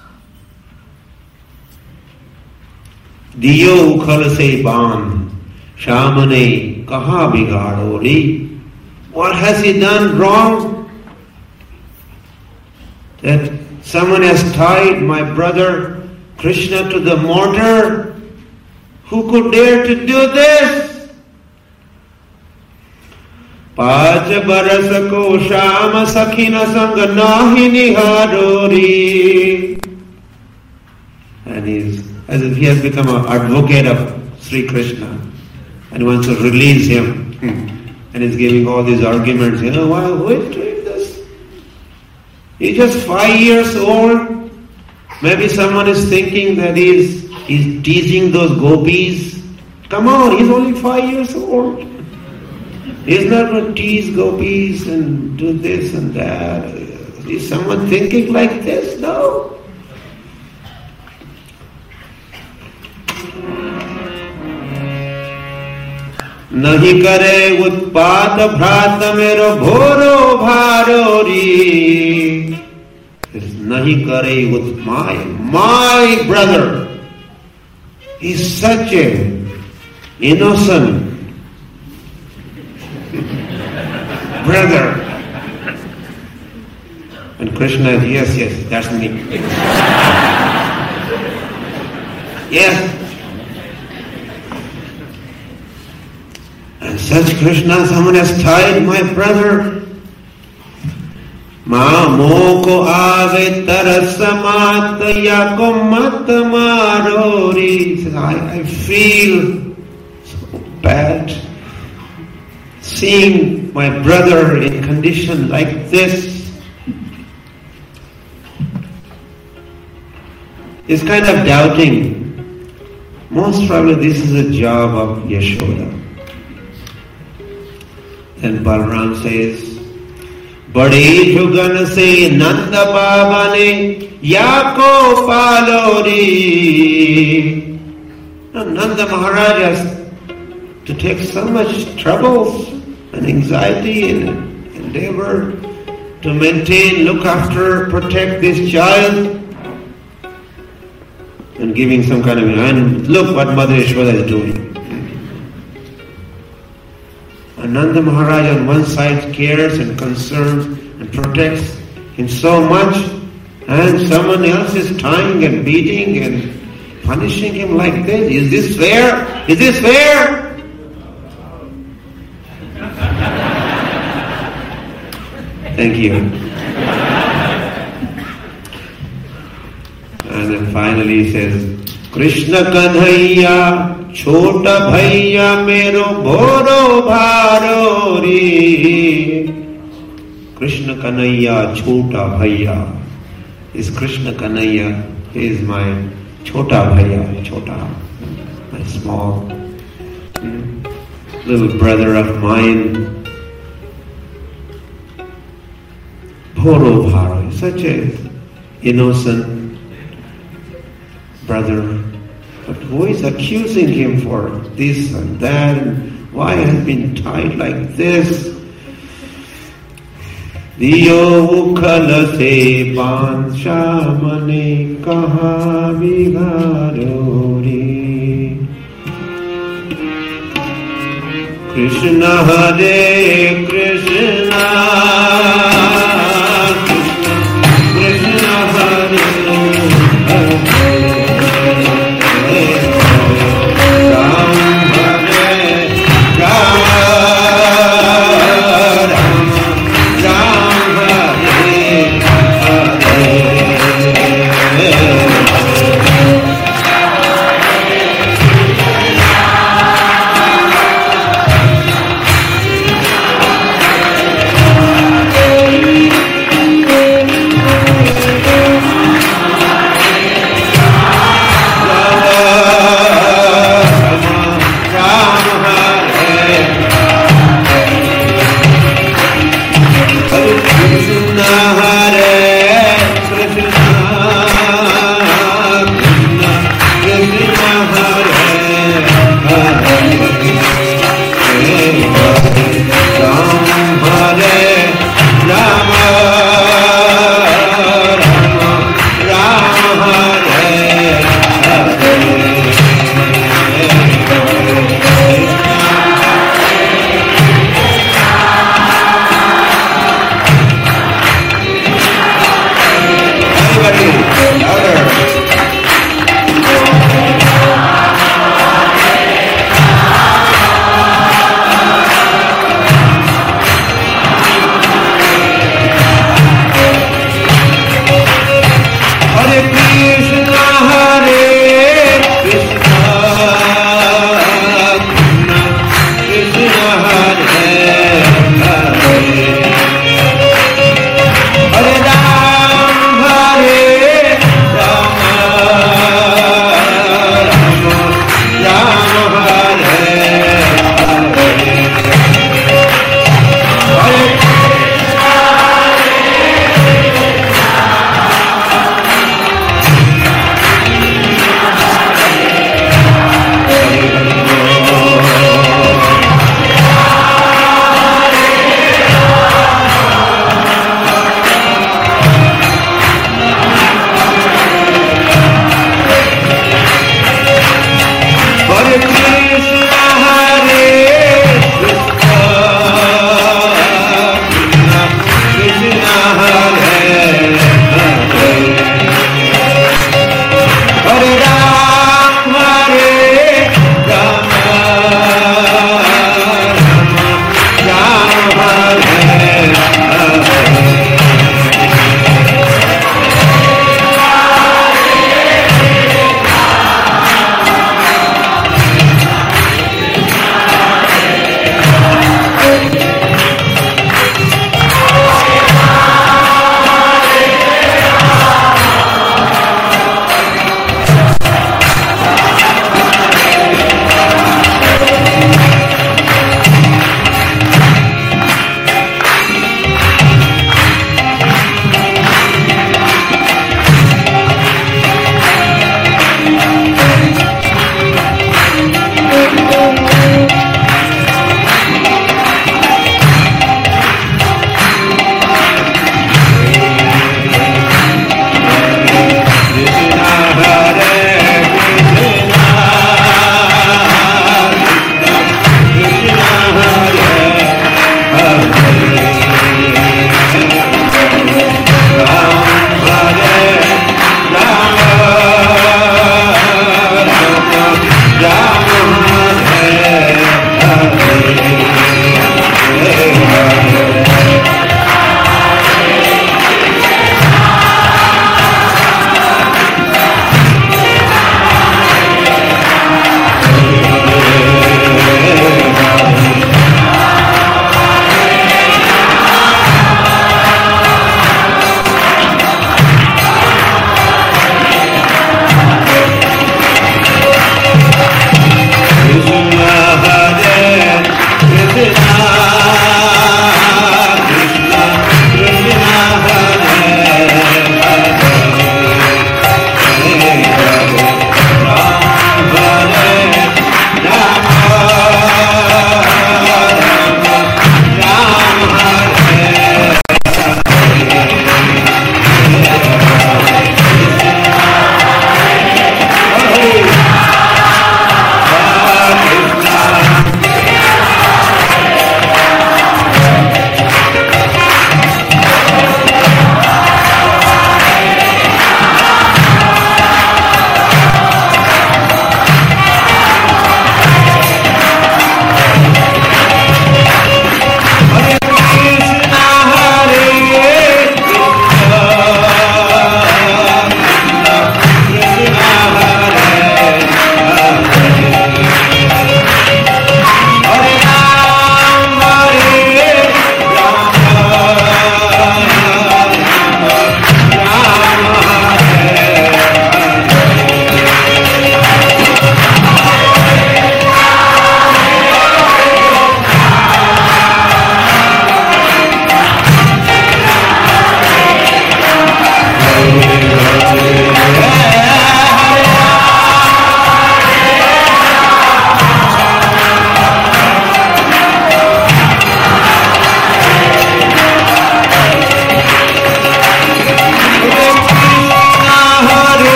Diyo khalase ban, shamane kaha bigadori. What has he done wrong? That someone has tied my brother Krishna to the mortar? Who could dare to do this? Paj barasako shama sakhina sanga nahi nihadori. And he's as if he has become an advocate of Sri Krishna and wants to release him. and he's giving all these arguments. You know, why, who is doing this? He's just five years old. Maybe someone is thinking that he's, he's teasing those gopis. Come on, he's only five years old. He's not going to tease gopis and do this and that. Is someone thinking like this? No. Nahi kare utpat bhrat mero bhoro bharori. Nahi kare ut my, my brother. He's such a innocent brother. And Krishna is, yes, yes, that's me. Yes. And such Krishna, someone has tied my brother. Ma moko ave tarasamat yakomat marori. He says, I, I feel so bad seeing my brother in condition like this. He's kind of doubting. Most probably this is a job of Yashoda. Then Balaram says, Bade jugan se Nanda Baba ne Yako palori. Now Nanda Maharaj has to take so much trouble and anxiety and endeavor to maintain, look after, protect this child. And giving some kind of, and look what Mother Yashoda is doing. Nanda Maharaj on one side cares and concerns and protects him so much, and someone else is tying and beating and punishing him like this. Is this fair? Is this fair? Thank you. And then finally he says, Krishna Kanhaiya Chota Bhaiya Mero Bhoro Bharori. Krishna Kanhaiya Chota Bhaiya. Is Krishna Kanhaiya, he is my Chota Bhaiya, Chota, my small little brother of mine. Bhoro Bharori, such a innocent brother, but who is accusing him for this and that, and why has been tied like this? Diyo ukhala se bansha mane kaha vigarori. Krishna Hare Krishna, Krishna Hare Hare.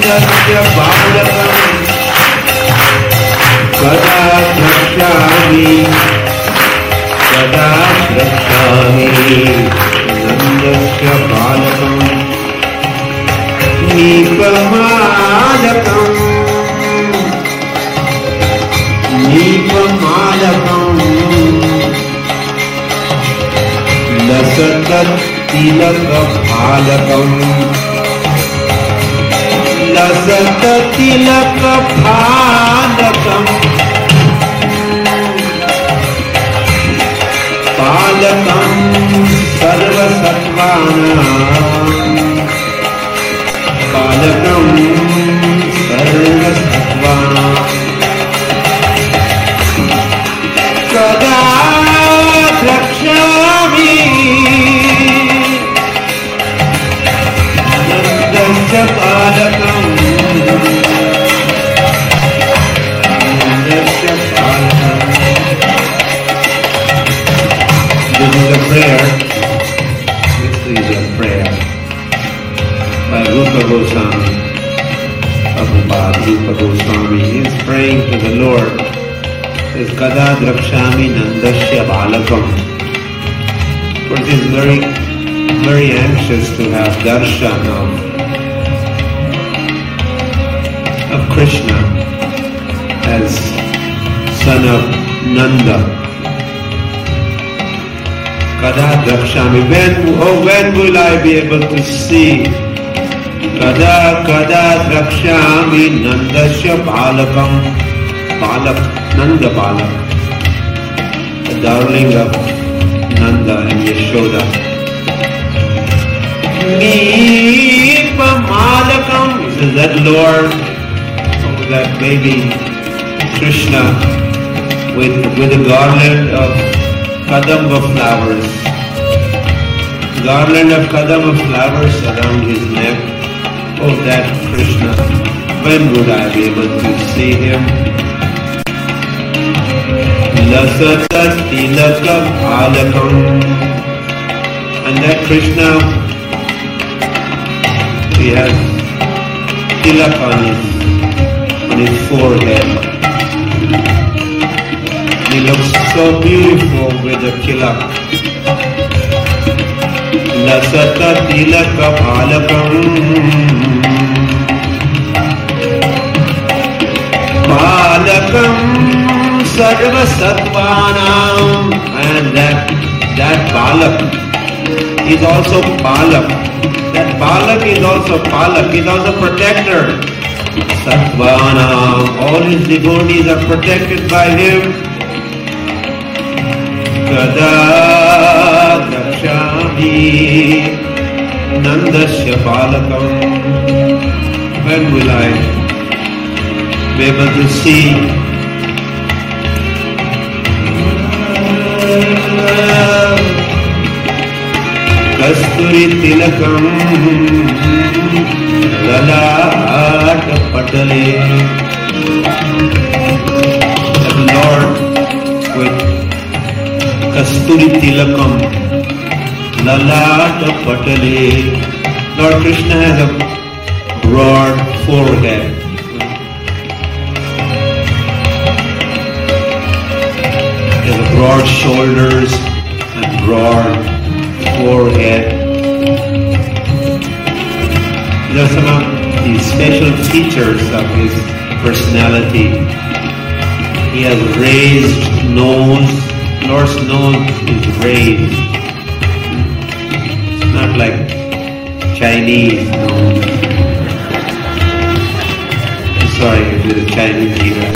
Nandasya balakam kada drakshami kada drakshami Nandasya balakam Nipamalakam Nipamalakam Lasatat tilaka bhalakam Lasatat tilaka bhalakam Palakam sarva sattvanam Palakam sarva sattvanam Kada drakshami Nandasya balakam Nandasya balakam. This is a prayer. This is a prayer by Rupa Goswami. Prabhupada Rupa Goswami is praying to the Lord. Says Kada Drakshami Nandasya Balakam. But he is very, very anxious to have darshan of, of Krishna as son of Nanda. Kada Drakshami. When, oh, when will I be able to see? Kada Kada Drakshami Nandasya Balakam. Balak, Nanda Balak, the darling of Nanda and Yashoda. Nipa Malakam, is that Lord, oh, that baby Krishna with, with a garland of kadamba flowers. Garland of kadamba flowers around his neck. Oh, that Krishna. When would I be able to see him? Lasatat tilaka bhalakam. And that Krishna, he has tilak on his, on his forehead. He looks so beautiful with the tilak. Lasatat tilaka bhalakam. Bhalakam sarva sattvanam. And that, that balak is also palak. That balak is also palak, is also protector. Sattvanam, all his devotees are protected by him. Kada drakshami Nandasya balakam. When will I be able to see Kasturi tilakam lalata patale. The Lord with Kasturi tilakam lalata patale. Lord Krishna has a broad forehead. He has broad shoulders and broad forehead. These are some of the special features of his personality. He has raised nose. Lord's nose is raised. It's not like Chinese nose. I'm sorry if you're a Chinese here.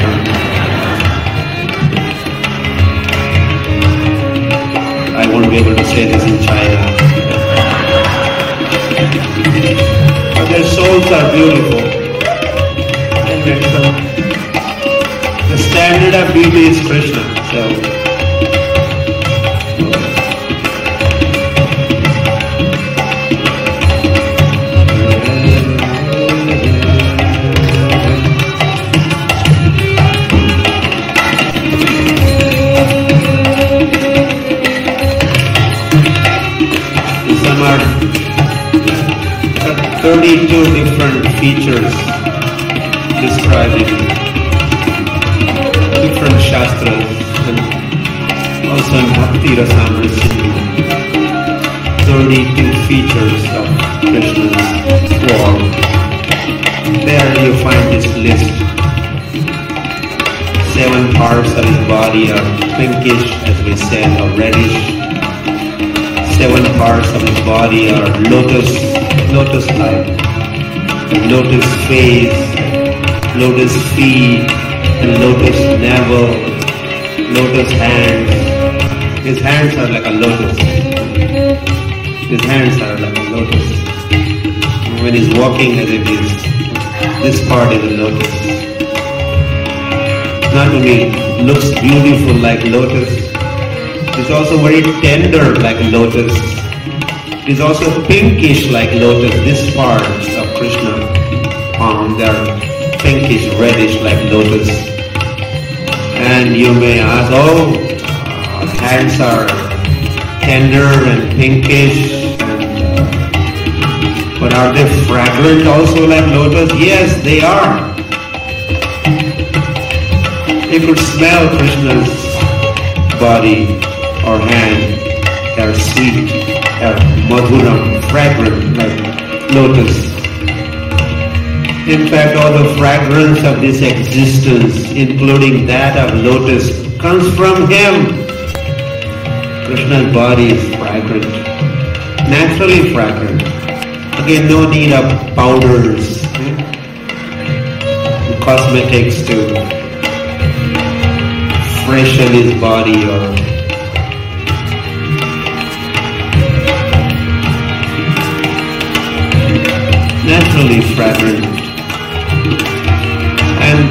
I won't be able to say this in China. But their souls are beautiful. And the standard of beauty is Krishna. So thirty-two different features described in different shastras and also in Bhakti Rasamrita. thirty-two features of Krishna's form. There you find this list. Seven parts of his body are pinkish, as we said, or reddish. Seven parts of his body are lotus, lotus-like. Lotus face, lotus feet, and lotus navel, lotus hands. His hands are like a lotus. His hands are like a lotus. When he's walking, as if he's, this part is a lotus. Not only looks beautiful like lotus, it's also very tender like a lotus. It's also pinkish like lotus. This part of Krishna palm, they're pinkish, reddish like lotus. And you may ask, oh, uh, hands are tender and pinkish, and, uh, but are they fragrant also like lotus? Yes, they are. You could smell Krishna's body or hand. They're sweet, they're madhuram, fragrant like lotus. In fact, all the fragrance of this existence, including that of lotus, comes from him. Krishna's body is fragrant, naturally fragrant. Again, no need of powders, hmm? cosmetics to freshen his body or naturally fragrant. And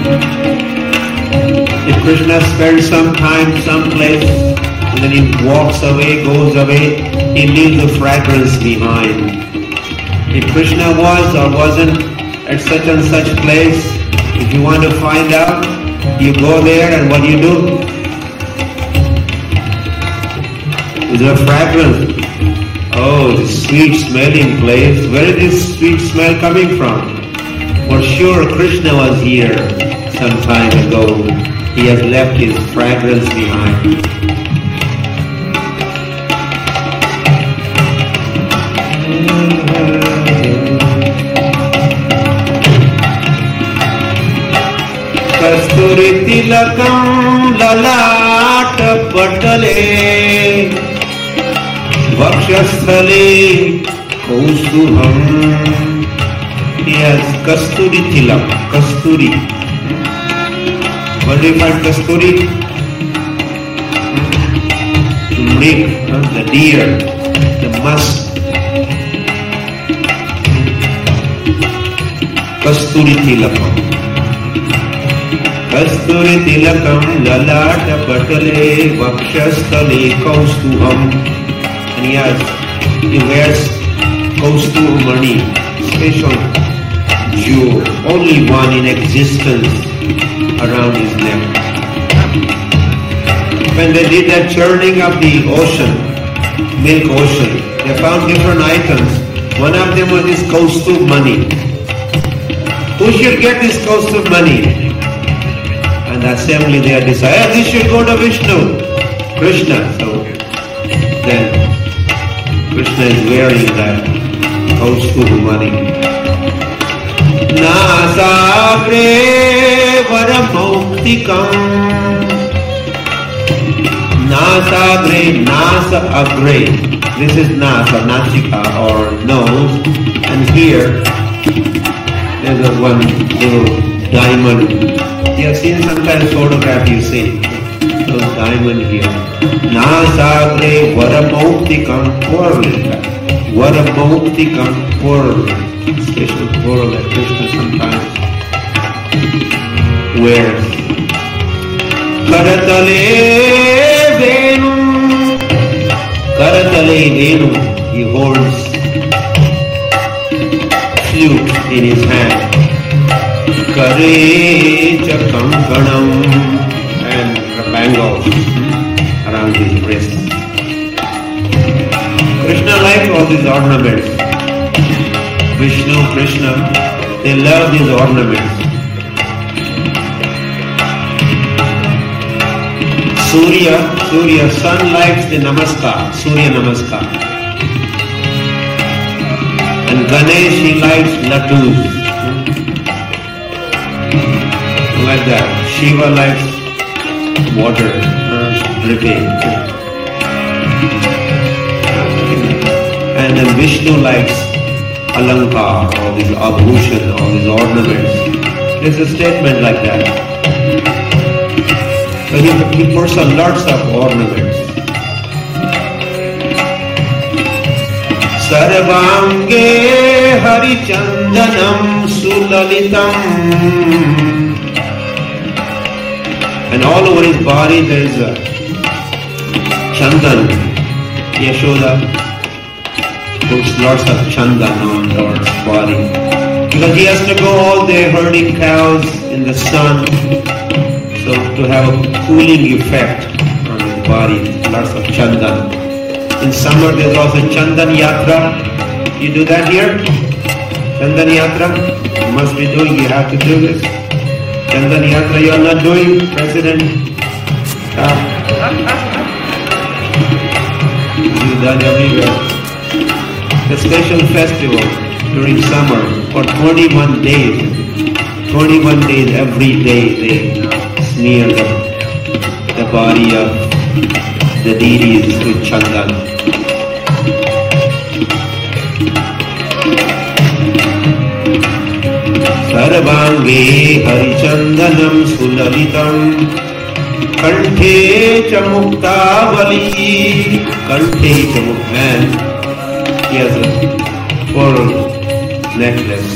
if Krishna spends some time someplace and then he walks away, goes away, he leaves the fragrance behind. If Krishna was or wasn't at such and such place, if you want to find out, you go there and what do you do? Is there fragrance? Oh, this sweet smelling place. Where is this sweet smell coming from? For sure Krishna was here some time ago. He has left his fragrance behind. Kasturi tilakam lalata patale vakshasthale kaustuham. He has kasturi tilak, kasturi. What do you find kasturi? Mrik, the deer, the musk. Kasturi tilakam. Kasturi tilakam lalata patale vakshasthale kaustuham. And he has, he wears kaustuhamani, special jewel, only one in existence around his neck. When they did that churning of the ocean, milk ocean, they found different items. One of them was this kaustuhamani. Who should get this kaustuhamani? And the assembly they had decided, this should go to Vishnu, Krishna. So then Krishna is wearing that kaustuhamani. Nasagre varamuktikam. Nasagre, nasa agre. This is nasa, nasika or nose. And here there's a one little diamond. You have seen sometimes photograph, you see little diamond here. Nasagre varamuktikam, pearl is that. Varamuktikam, pearl. Special pearl that Krishna sometimes wears. Karatale Venu. Karatale Venu. He holds flute in his hand. Kare Chakam Ganam, and bangles around his wrist. Krishna liked all these ornaments. Vishnu, Krishna, They love these ornaments. Surya, Surya, sun likes the namaskar, Surya namaskar. And Ganesh, he likes laddus. Like that. Shiva likes water, uh, dripping. And then Vishnu likes alankar, all these abhushan, all these ornaments. It's a statement like that. So he, he puts on lots of ornaments. Sarvange harichandanam sulalitam. And all over his body there is a chandan. Yashoda puts lots of chandan on Lord's body. Because he has to go all day herding cows in the sun. So to have a cooling effect on his body, lots of chandan. In summer there's also chandan yatra. You do that here? Chandan yatra? You must be doing, you have to do this. Chandan yatra you are not doing, President? Ah. You done everywhere. A special festival during summer for twenty-one days. twenty-one days every day they smear the, the body of the deities with chandan. Sarvange harichandanam sulalitam kanthe cha muktavali. Kanthe cha muktavali. He has a pearl necklace.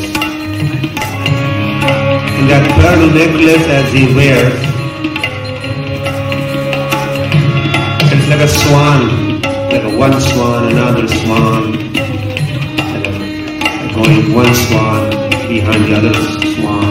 And that pearl necklace as he wears, it's like a swan, like a one swan, another swan, like a, going one swan behind the other swan.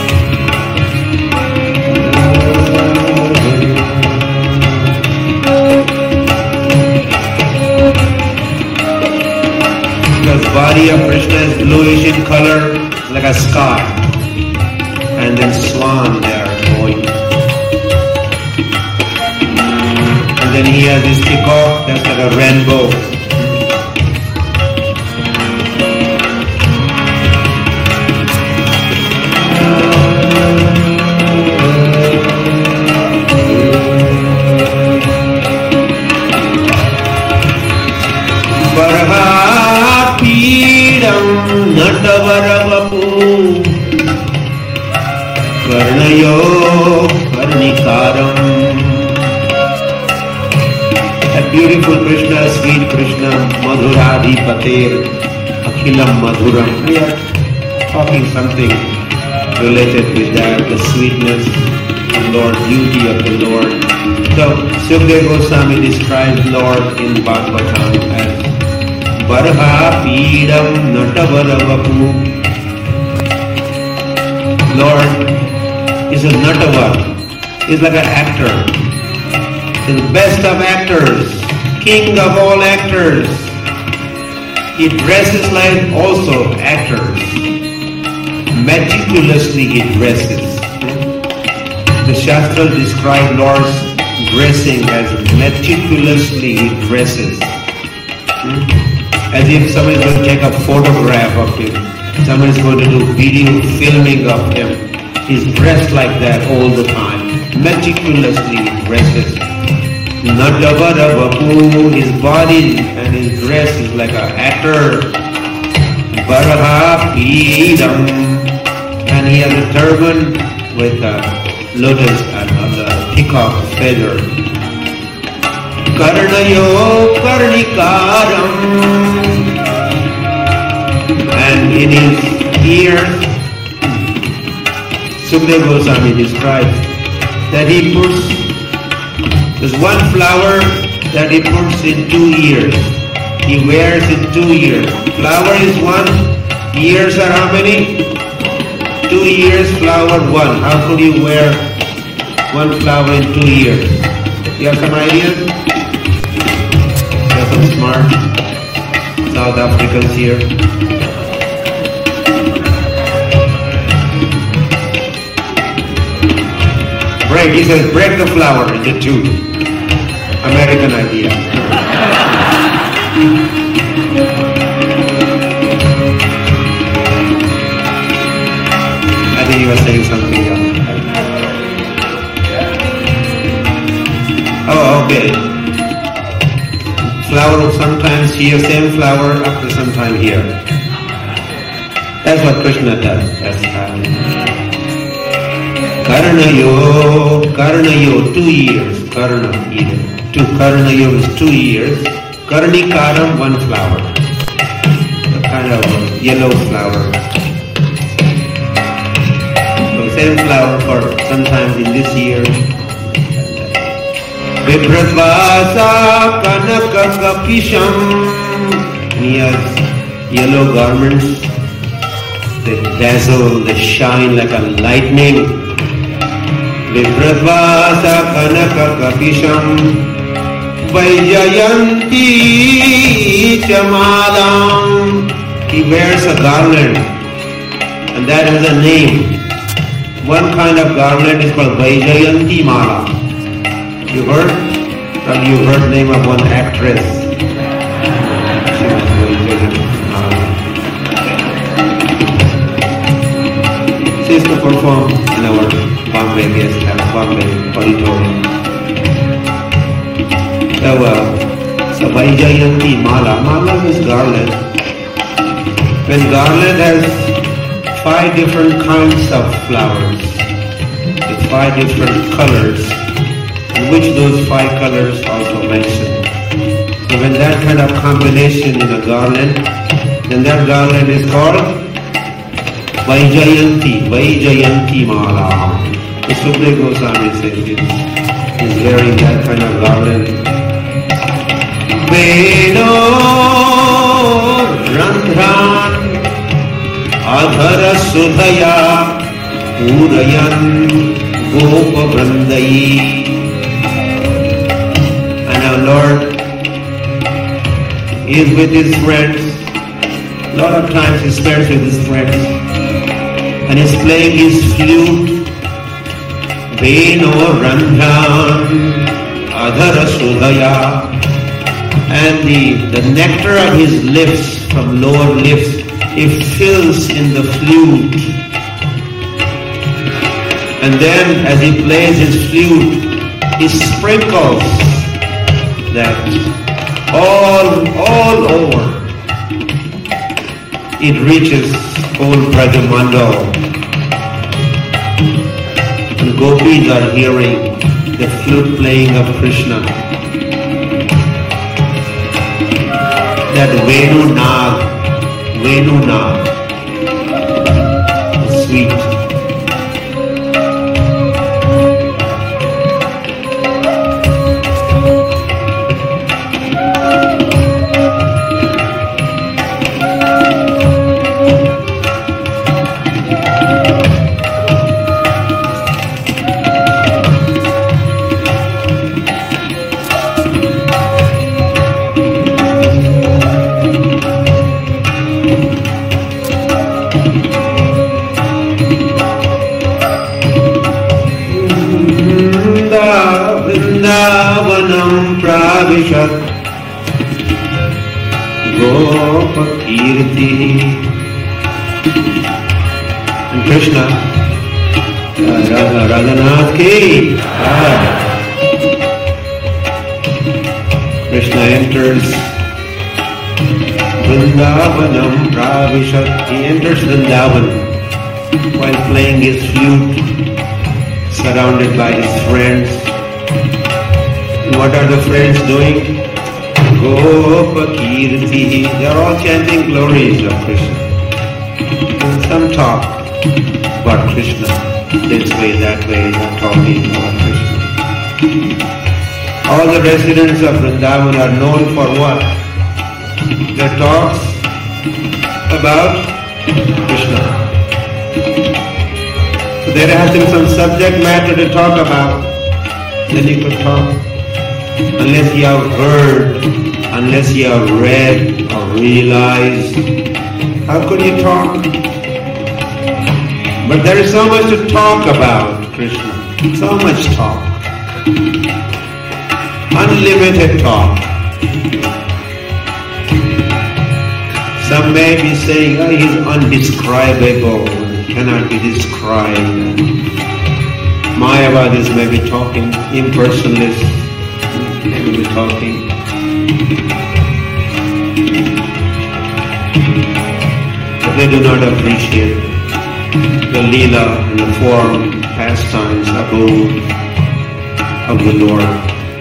Because body of Krishna is bluish in color, like a sky. And then swan they are going. And then he has this peacock that's like a rainbow. Parvapidam natavarapu Karnayo karnikaram. A beautiful Krishna, sweet Krishna, Madhuradhipater, Akhilam Madhuram. We are talking something related with that, the sweetness of Lord, beauty of the Lord. So, Sukadeva Goswami describes Lord in Bhagavatam as Varhapidam Natavaravapu. Lord is a Natavar. He's like an actor. He's the best of actors, king of all actors. He dresses like also actors. Meticulously he dresses. The Shastras describe Lord's dressing as meticulously he dresses. As if someone is going to take a photograph of him. Someone is going to do video filming of him. He's dressed like that all the time. Meticulously he dresses. Natavarapu, his body and his dress is like an actor. Varhapidam, and he has a turban with a lotus and a peacock feather. Karnayo karnikaram, and in his ears, Sukadeva Goswami describes that he puts, there's one flower that he puts in two ears. He wears in two ears. Flower is one, ears are how many? Two ears, flower one. How could you wear one flower in two ears? You have some ideas? There are some smart South Africans here. break. He says, break the flower into two. American idea. I think he was saying something else. Oh, okay. Flower sometimes here, same flower after some time here. That's what Krishna does. That's how. Karnayo, Karnayo, two years. Karna, either. Two Karnayo is two years. Karnikaram, one flower. A kind of yellow flower. So same flower for sometimes in this year. Vibhradvasa Kanaka Kapisham. He has yellow garments. They dazzle, they shine like a lightning. Vibhradvasa Kanaka Kapisham Vaijayanti Chamalam. He wears a garland, and that has a name. One kind of garland is called Vaijayanti Mala. You heard? Well, you heard the name of one actress. She was Vaijayanti Mala. She used to perform in our Bombay guest house, Bombay auditorium. So, uh, so Vaijayanti Mala. Mala is garland. When garland has five different kinds of flowers, with five different colors, in which those five colors also mentioned. So when that kind of combination in a garland, then that garland is called Vaijayanti, Vaijayanti Mala. The Sukadeva Goswami says he's wearing that kind of garland. Veno Randhran Adhara Sudhaya Urayan Gopa Vrandayi. And our Lord is with his friends. A lot of times he spends with his friends. And he's playing his flute. Veno Randhan Adhara Sudhaya. And the, the nectar of his lips, from lower lips, it fills in the flute. And then as he plays his flute, he sprinkles that all, all over. It reaches whole Brajamandal. And gopis are hearing the flute playing of Krishna. That Venu Nag, Venu Nag, sweet. Vrindavanam pravishat Gopa Kirti. And Krishna, Radha Radhanath ki. Krishna enters Vrindavanam pravishat. He enters Vrindavan while playing his flute, surrounded by his friends. What are the friends doing? Gopa Kirti. They are all chanting glories of Krishna. Some talk about Krishna, this way, that way, not talking about Krishna. All the residents of Vrindavan are known for what? Their talks about Krishna. So there has to be some subject matter to talk about. Then you could talk. Unless you have heard, unless you have read or realized, how could you talk? But there is so much to talk about Krishna. So much talk. Unlimited talk. Some may be saying, oh, he's undescribable, cannot be described. Mayavadis may be talking, impersonalists may be talking. But they do not appreciate the Leela and the form, pastimes, abode of the Lord.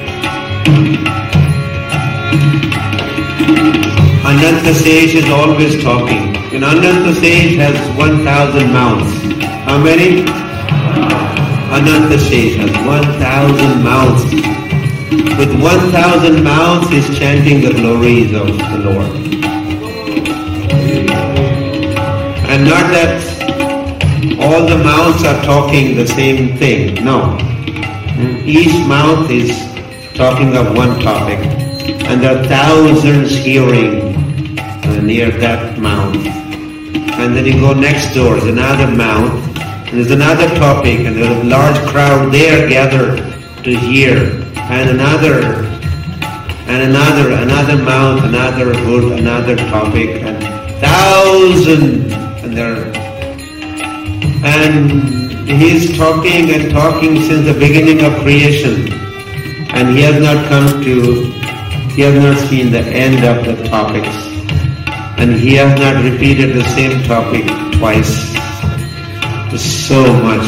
Ananta Sage is always talking. And Ananta Sage has one thousand mouths. How many? Ananta Sage has one thousand mouths. With one thousand mouths, he's chanting the glories of the Lord. And not that all the mouths are talking the same thing. No. Each mouth is talking of one topic. And there are thousands hearing near that mouth. And then you go next door, there's another mouth, and there's another topic, and there's a large crowd there gathered to hear. And another, and another, another mouth, another hood, another topic, and thousands, and there. And he's talking and talking since the beginning of creation, and he has not come to, he has not seen the end of the topics, and he has not repeated the same topic twice. There's so much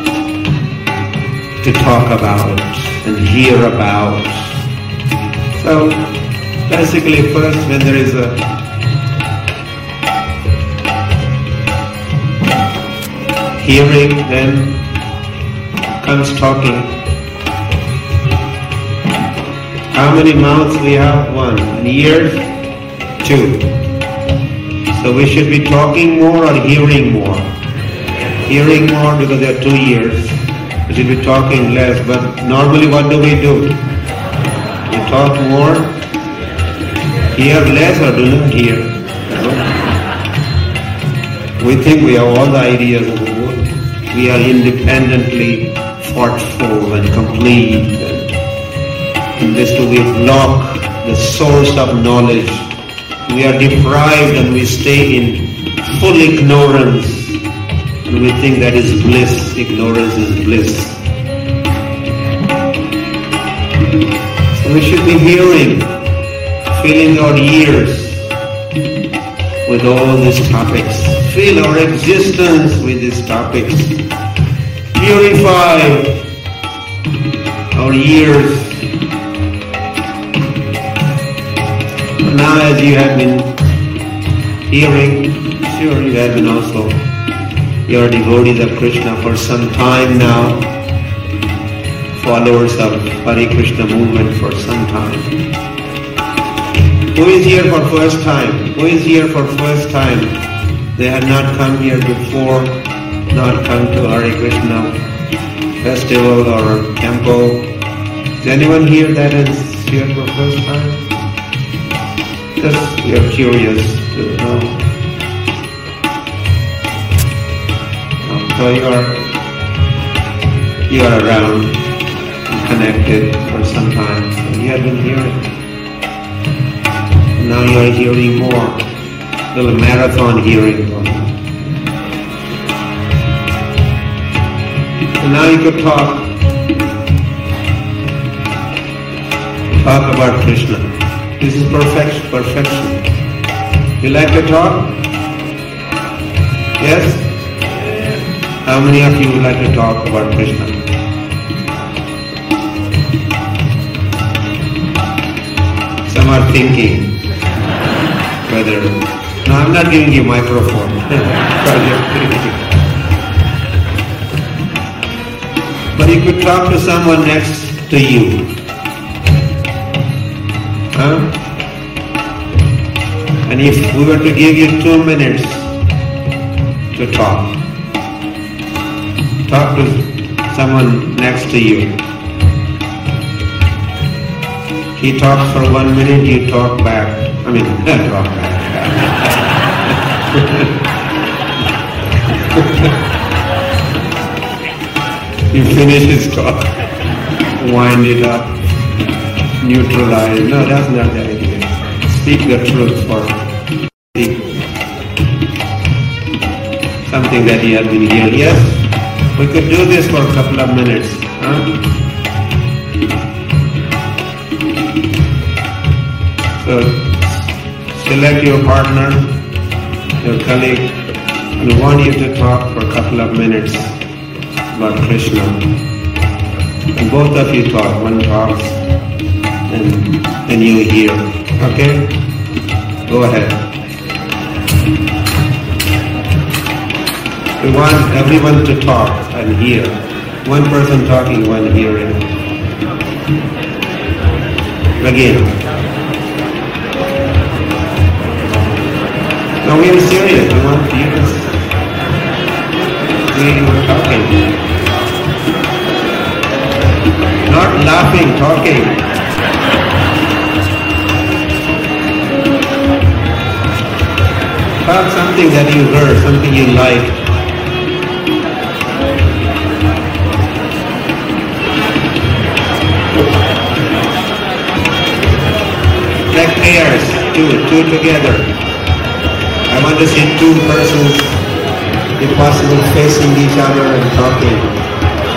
to talk about and hear about. So basically, first when there is a hearing, then comes talking. How many mouths we have? One. And ears? Two. So we should be talking more or hearing more? Hearing more because there are two ears. We should be talking less. But normally what do we do? We talk more, hear less, or do not hear. We think we have all the ideas of the world. We are independently thoughtful and complete. And this we block the source of knowledge. We are deprived and we stay in full ignorance. And we think that is bliss. Ignorance is bliss. So we should be hearing, filling our ears with all these topics. Fill our existence with these topics. Purify our ears. Now as you have been hearing, sure you have been also, you are devotees of Krishna for some time now, followers of Hare Krishna movement for some time. Who is here for first time? Who is here for first time? They have not come here before, not come to Hare Krishna festival or temple. Is anyone here that is here for first time? Just we are curious to know. So you are you are around and connected for some time. So you have been hearing. And now you are hearing more. A little marathon hearing. So now you could talk. Talk about Krishna. This is perfection. Perfection. You like to talk? Yes? How many of you would like to talk about Krishna? Some are thinking whether... No, I'm not giving you microphone. But you could talk to someone next to you. Huh? And if we were to give you two minutes to talk, talk to someone next to you. He talks for one minute, you talk back. I mean, talk back. You finish his talk, wind it up, neutralize. No, that's not the idea. Speak the truth for something that he has been hearing. Yes, we could do this for a couple of minutes. Huh? So, select your partner, your colleague, and we want you to talk for a couple of minutes about Krishna. And both of you talk, one talks, and, and you hear. Okay? Go ahead. We want everyone to talk and hear. One person talking, one hearing. Begin. No, we are serious. We want to hear this. We were talking. Not laughing, talking. Talk something that you heard, something you like. Like pairs, two, two together. I want to see two persons, if possible, facing each other and talking.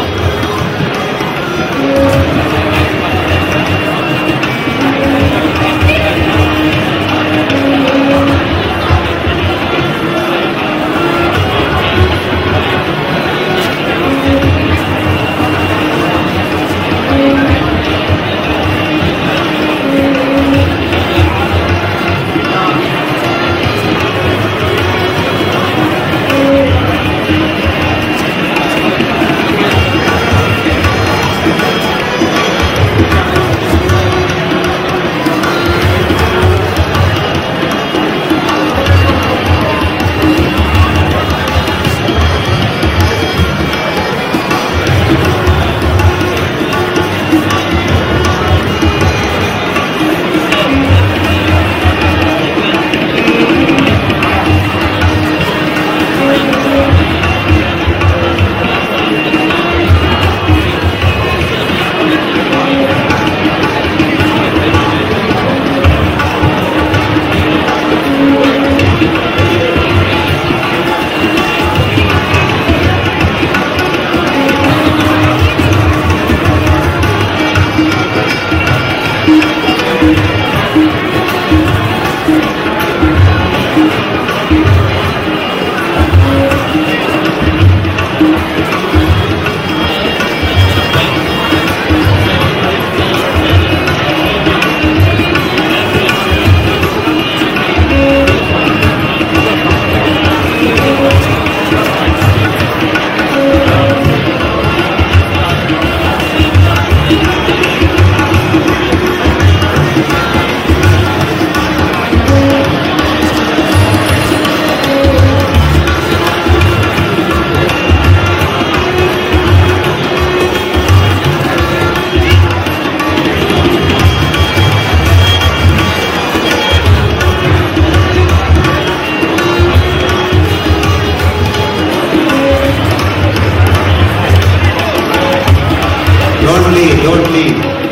Don't leave.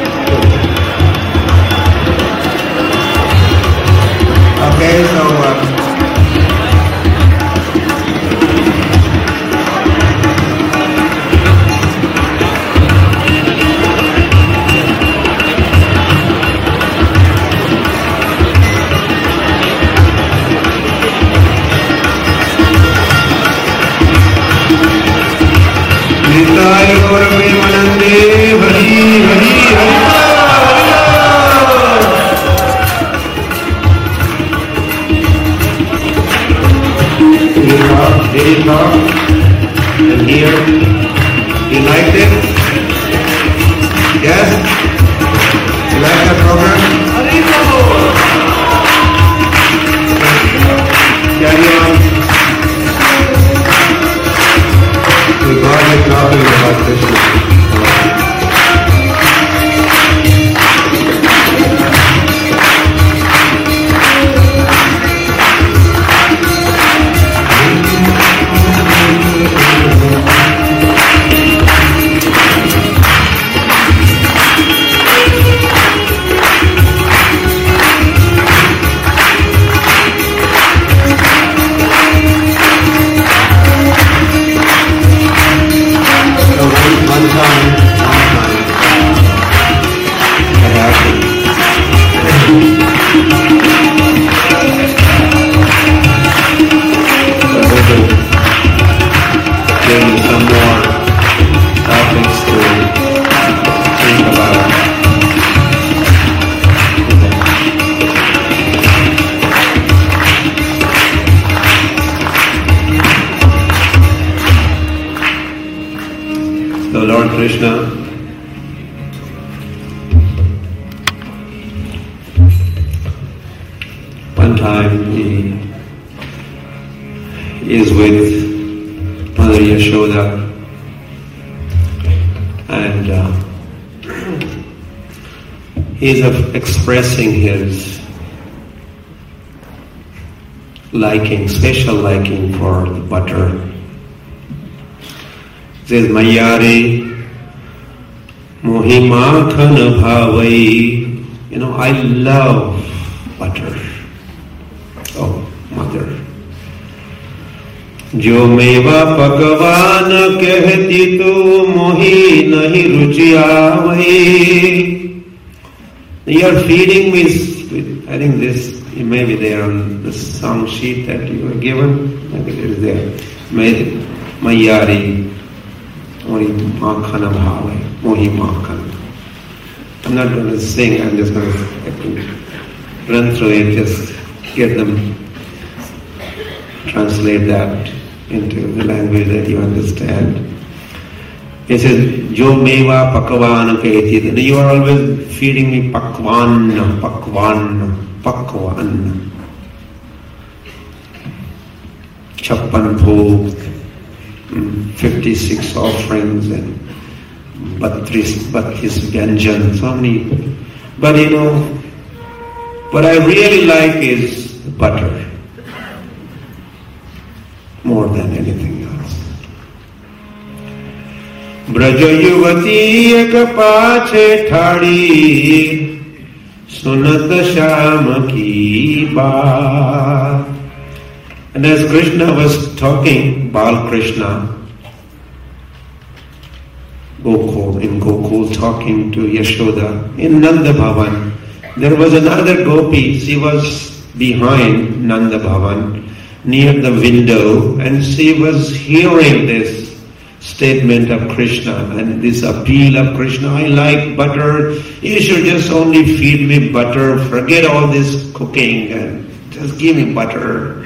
Okay, so uh, Nitai Gaur Premanande Hari Hari Hari. Did he talk? Did he talk? And here, he liked it? Yes? You like the program? Carry on. We got it talking about Krishna. So Lord Krishna one time he is with Mother Yashoda and uh, he is expressing his liking, special liking for the butter. He says, Mayari Mohi Makhan Bhavai. You know, I love butter. Oh, Mother. Jo meva pakavan kehti tu mohi nahi ruchi aavai. You are feeding me with, I think this, it may be there on the song sheet that you were given. I think it is there. Mayari Mohi Makhan Bhavai. Mohi Makhan. I'm not going to sing, I'm just going to run through it, just get them, translate that into the language that you understand. He says, Jo meva pakvan kehti. You are always feeding me pakvan, pakvan, pakvan. Chappan bhog, fifty-six offerings and batris, batis vyanjan, so many. But you know, what I really like is butter. More than anything else. Braja yuvati ek paache thadi sunat sham ki baat. And as Krishna was talking, Bal Krishna, Gokul, in Gokul talking to Yashoda, in Nanda Bhavan, there was another gopi, she was behind Nanda Bhavan, near the window, and she was hearing this statement of Krishna and this appeal of Krishna. I like butter, you should just only feed me butter, forget all this cooking and just give me butter.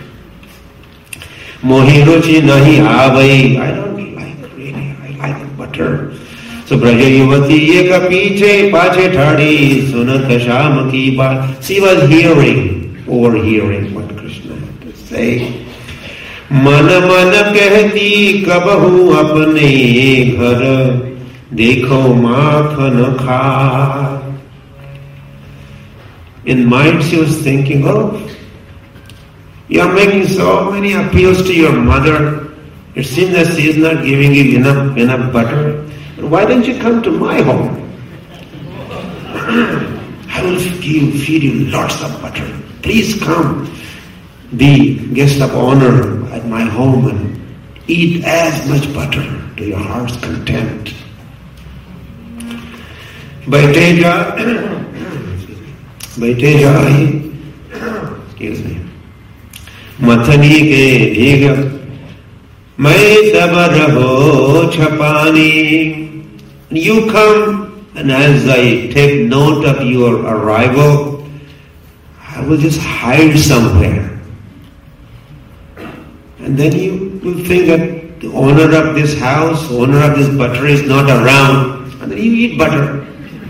Mohi ruchi nahi aavai. I don't like really, I like butter. So Braja Yuvati eka piche pache thadi sunat sham ki baat. She was hearing, overhearing what Krishna had to say. Man man kehti kabahu apne ghar dekho makhan kha. In mind she was thinking, oh, you are making so many appeals to your mother. It seems that she is not giving you enough enough butter. Why don't you come to my home? I will give, feed you lots of butter. Please come. Be guest of honor at my home and eat as much butter to your heart's content. Baiteja, Baiteja, excuse me. Mathani ke dhiga, mai dabaraho chapani. You come, and as I take note of your arrival, I will just hide somewhere. And then you will think that the owner of this house, owner of this butter is not around, and then you eat butter.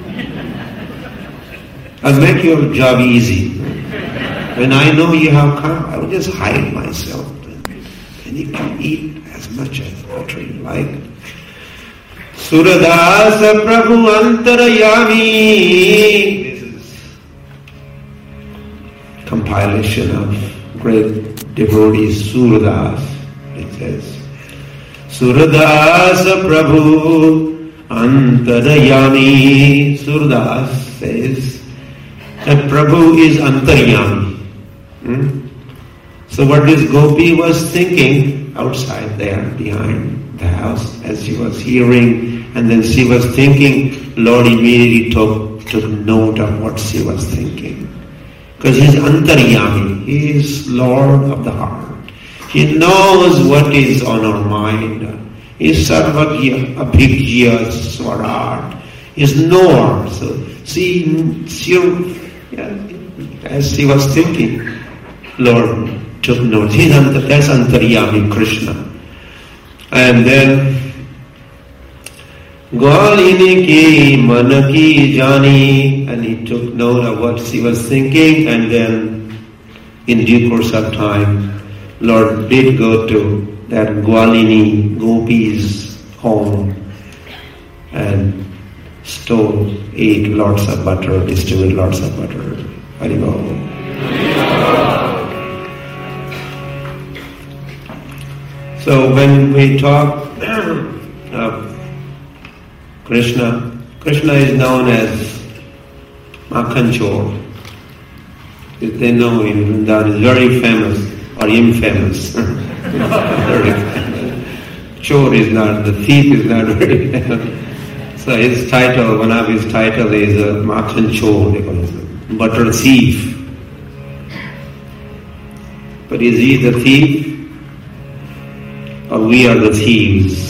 I'll make your job easy. When I know you have come, I will just hide myself. And you can eat as much as butter you like. Suradasa Prabhu Antarayami. This is compilation of great devotees, Suradas. It says, Suradasa Prabhu Antarayami. Suradas says that Prabhu is Antaryami. Hmm? So what this gopi was thinking outside there, behind the house, as she was hearing, and then she was thinking, Lord immediately took, took note of what she was thinking. Because He is Antaryami, He is Lord of the heart. He knows what is on our mind. He is Sarvagya, Abhijya, Swarat. He is knower. So she, she yeah, as she was thinking, Lord took note. He's Anta, that's Antaryami, Krishna. And then Gwalini ki man ki jani, and he took note of what she was thinking, and then in due course of time, Lord did go to that Gwalini Gopi's home and stole, ate lots of butter, distributed lots of butter. Haribol. So when we talk of Krishna, Krishna is known as Makhan Chor. They know him, that is very famous or infamous. Very famous. Chor is not, the thief is not very famous. So his title, one of his titles is uh, Makhan Chor, they call it, butter thief. But is he the thief? Or we are the thieves?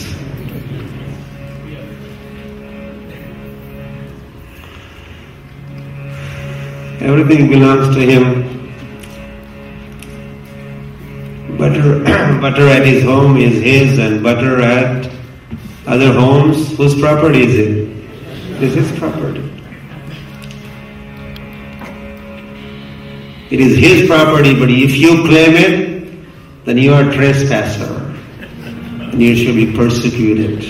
Everything belongs to him. Butter, butter at his home is his, and butter at other homes, whose property is it? This is his property. It is his property, but if you claim it, then you are a trespasser, and you should be persecuted.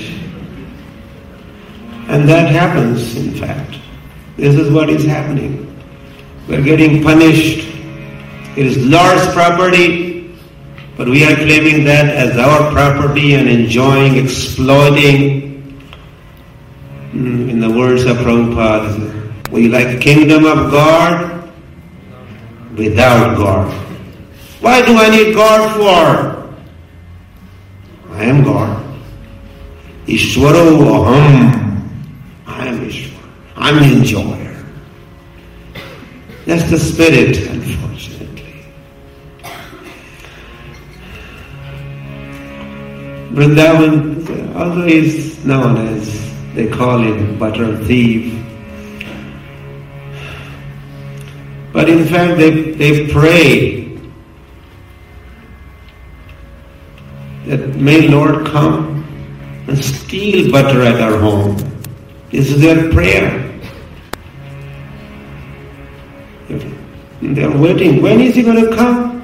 And that happens, in fact. This is what is happening. We're getting punished. It is Lord's property, but we are claiming that as our property and enjoying, exploiting. In the words of Prabhupada, we like kingdom of God without God. Why do I need God for? I am God. Ishwaro aham. I am Ishwar. I'm an enjoyer. That's the spirit, unfortunately. Vrindavan, although is known as, they call him butter thief, but in fact they, they pray that may Lord come and steal butter at our home. This is their prayer. They're waiting. When is he going to come?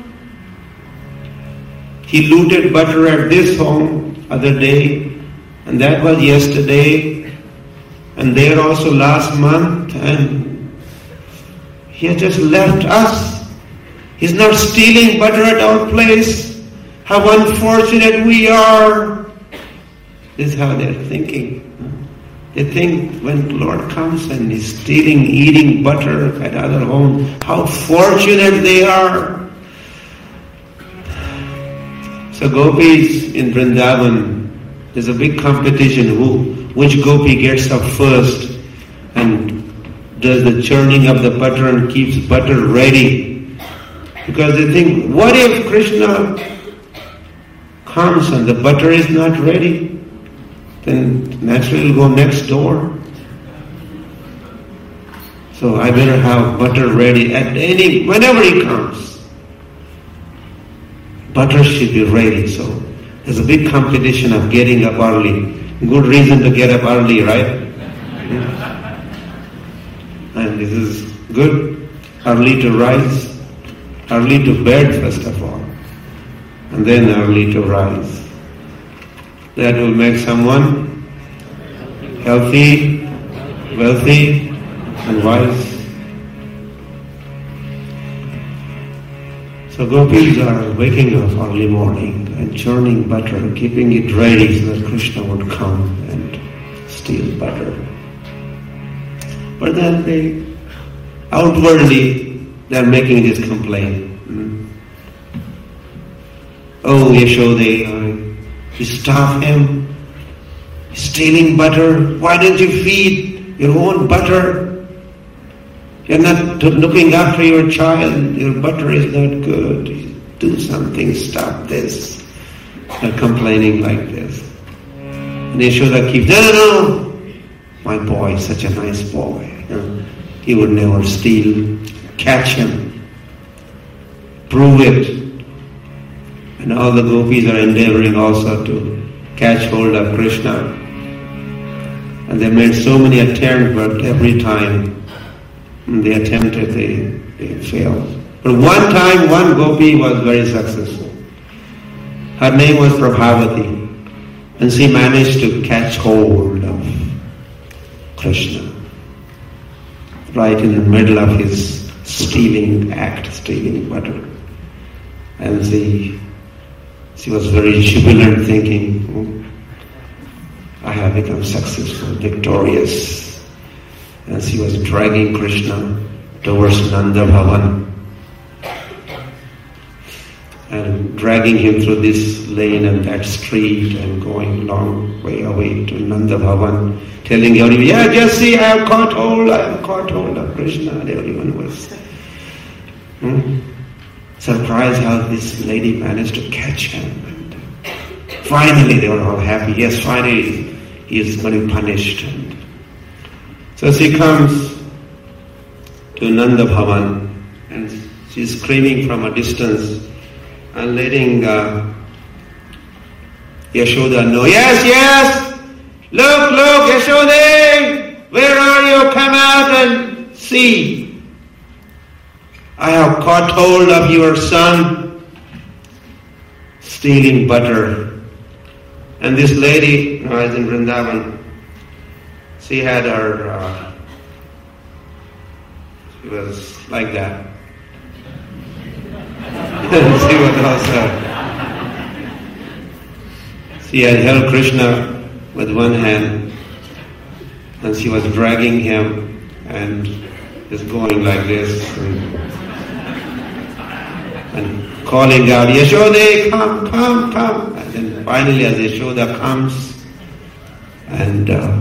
He looted butter at this home other day, and that was yesterday, and there also last month, and he has just left us. He's not stealing butter at our place. How unfortunate we are. This is how they're thinking. They think when the Lord comes and is stealing, eating butter at other homes, how fortunate they are. So gopis in Vrindavan, there's a big competition who, which gopi gets up first and does the churning of the butter and keeps butter ready. Because they think, what if Krishna comes and the butter is not ready? Then naturally will go next door. So I better have butter ready at any, whenever he comes. Butter should be ready. So there's a big competition of getting up early. Good reason to get up early, right? And this is good. Early to rise, early to bed first of all, and then early to rise. That will make someone healthy, wealthy, and wise. So gopis are waking up early morning and churning butter, keeping it ready so that Krishna would come and steal butter. But then they, outwardly, they are making this complaint. Hmm? Oh, Yashoda, you stop him, he's stealing butter. Why don't you feed your own butter? You're not looking after your child. Your butter is not good. Do something, stop this. They're complaining like this. And Yashoda keeps, no, no, no. My boy is such a nice boy. He would never steal. Catch him. Prove it. And all the gopis are endeavoring also to catch hold of Krishna. And they made so many attempts, but every time they attempted, they, they failed. But one time, one gopi was very successful. Her name was Prabhavati. And she managed to catch hold of Krishna right in the middle of his stealing act, stealing butter. And she, she was very jubilant, thinking, oh, I have become successful, victorious. And she was dragging Krishna towards Nanda Bhavan and dragging him through this lane and that street and going long way away to Nanda Bhavan, telling everyone, yeah, just see, I have caught hold, I have caught hold of Krishna. And everyone was hmm, surprised how this lady managed to catch him. And finally they were all happy. Yes, finally he is going to be punished. And so she comes to Nanda Bhavan and she's screaming from a distance and letting uh, Yashoda know, yes, yes, look, look, Yashoda, where are you? Come out and see. I have caught hold of your son stealing butter. And this lady, when I was in Vrindavan, she had her, uh, she was like that. She was also, she had held Krishna with one hand and she was dragging him and just going like this and, and calling out, Yashoda, come, come, come. And then finally as Yashoda comes and uh,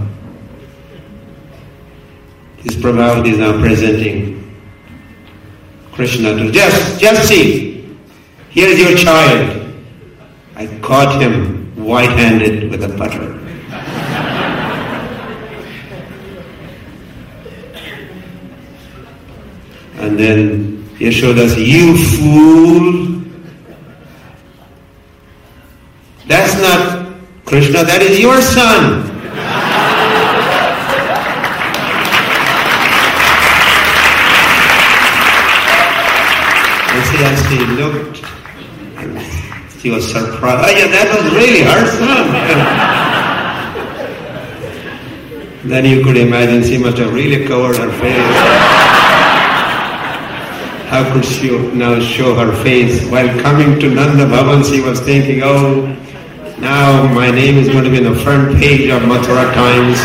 this Prabhavati is now presenting Krishna to, just, just see, here is your child. I caught him white-handed with a butter. And then Yashoda says, you fool. That's not Krishna, that is your son. And see, as she looked, she was surprised. Oh yeah, that was really her son. Then you could imagine she must have really covered her face. How could she now show her face? While coming to Nanda Bhavan, she was thinking, oh, now my name is going to be on the front page of Mathura Times.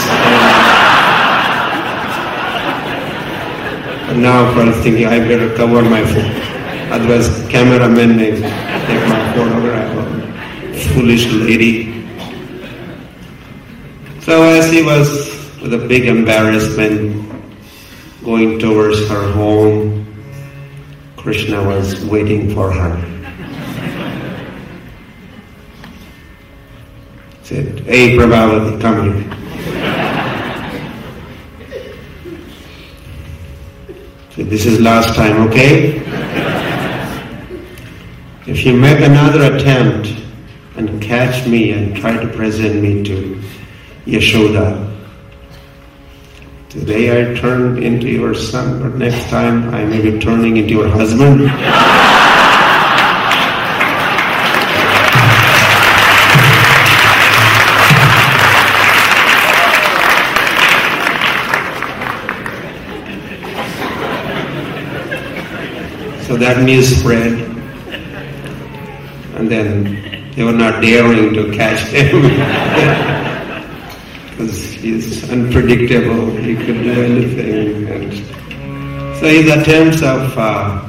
And now I was thinking, I better cover my face. Otherwise, cameramen may take my photograph. Foolish lady. So as she was with a big embarrassment going towards her home, Krishna was waiting for her. Said, hey Prabhavati, come here. Said, this is last time, okay? If you make another attempt and catch me and try to present me to Yashoda, today I turned into your son, but next time I may be turning into your husband. So that news spread. And then they were not daring to catch him because he's unpredictable, he could do anything. And so his attempts of uh,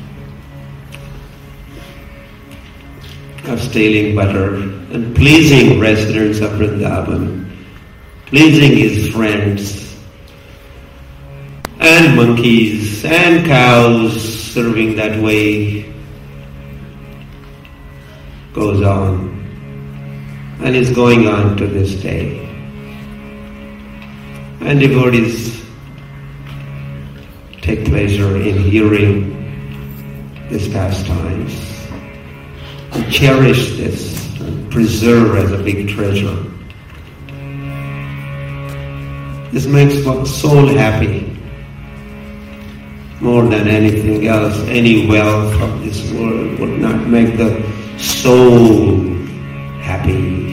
of stealing butter and pleasing residents of Vrindavan, pleasing his friends and monkeys and cows serving that way, goes on and is going on to this day. And devotees take pleasure in hearing these pastimes and cherish this and preserve as a big treasure. This makes my soul happy. More than anything else, any wealth of this world would not make the soul happy.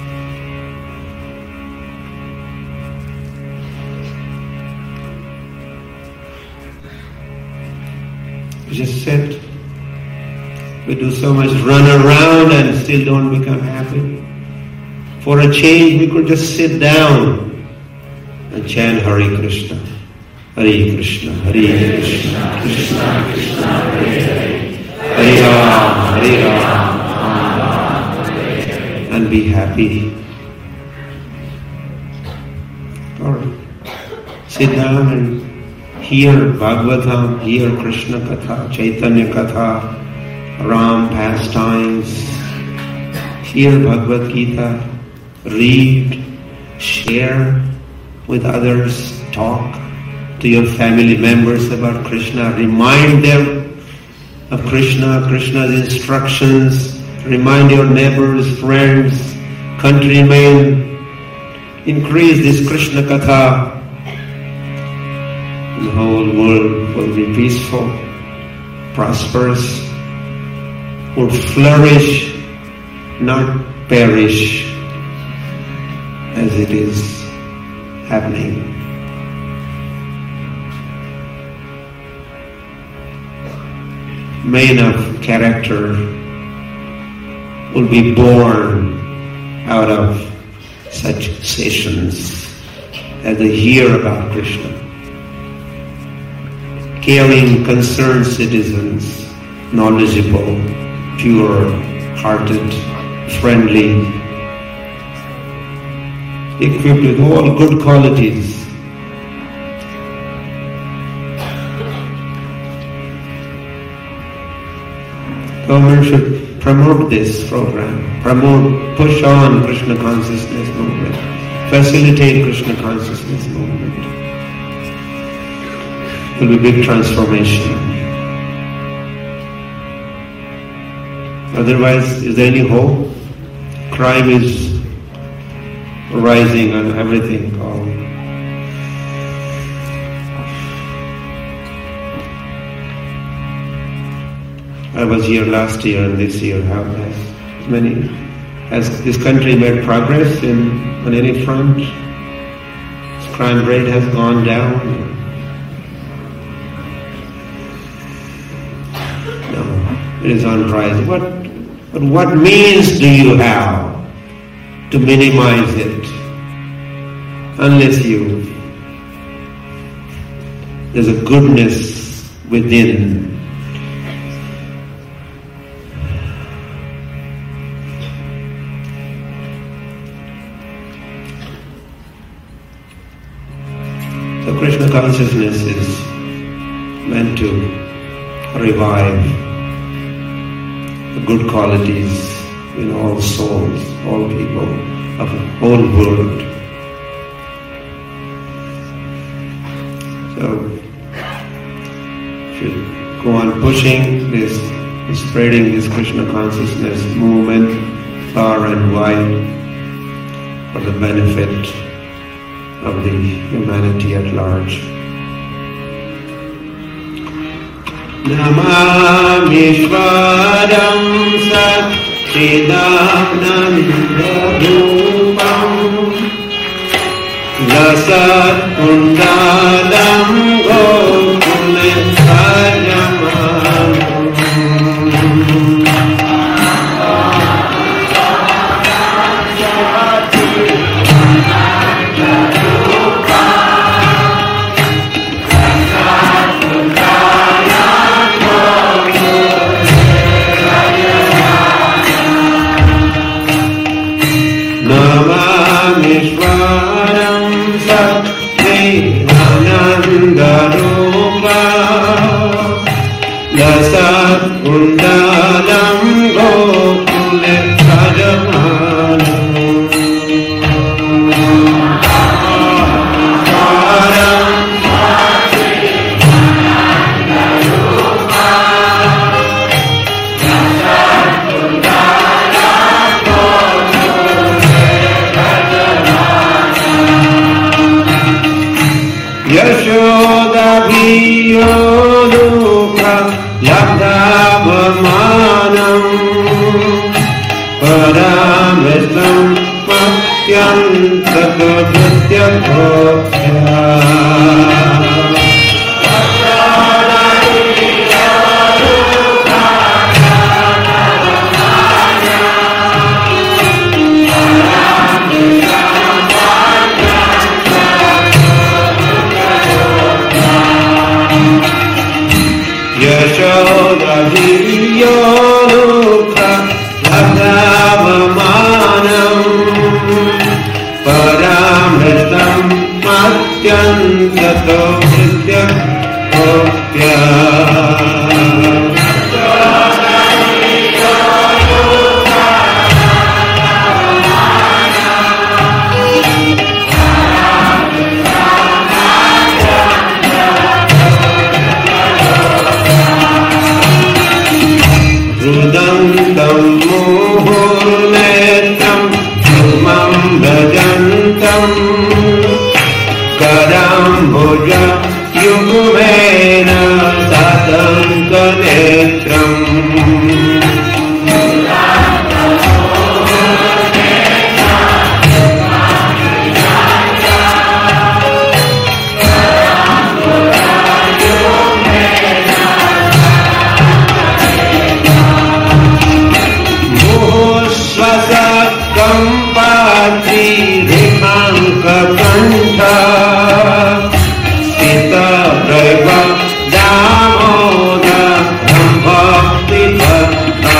We just sit. We do so much run around and still don't become happy. For a change, we could just sit down and chant Hare Krishna, Hare Krishna, Hare Krishna, Krishna Krishna, Hare Hare, Hare Ram, Hare Ram, Ram Ram, and be happy. Or sit down and hear Bhagavatam, hear Krishna Katha, Chaitanya Katha, Ram pastimes, hear Bhagavad Gita, read, share with others, talk to your family members about Krishna, remind them of Krishna, Krishna's instructions, remind your neighbors, friends, countrymen, increase this Krishna Katha, and the whole world will be peaceful, prosperous, will flourish, not perish, as it is happening. Men of character will be born out of such sessions as they hear about Krishna. Caring, concerned citizens, knowledgeable, pure-hearted, friendly, equipped with all good qualities. Government should promote this program, promote, push on Krishna consciousness movement, facilitate Krishna consciousness movement. It will be a big transformation. Otherwise, is there any hope? Crime is rising on everything. Oh. I was here last year and this year. How has many has this country made progress in on any front? Its crime rate has gone down. No, it is on rise. What but what means do you have to minimize it? Unless you, there's a goodness within. So Krishna consciousness is meant to revive the good qualities in all souls, all people of the whole world. So, should go on pushing this, spreading this Krishna consciousness movement far and wide for the benefit of the humanity at large. Namami Shvadam Satchidanandadupam Lasat Kundalam Gokule Sajamanam. Lasat Kundalam Gokule Sajamanam. ततो नृत्यभोक्त्या यशोदधियोनुक्ता लब्धावमानम् परामृतम् अत्यन्ततो नृत्यभोक्त्या रुदन्तं मुहुर्नेत्रं धूमं भजन्तं कराम्बुज युग्मेन सातङ्कनेत्रम् कंपात्रिरेखांककण्ठा स्थितप्रैव दामोदरं भक्तिभक्ता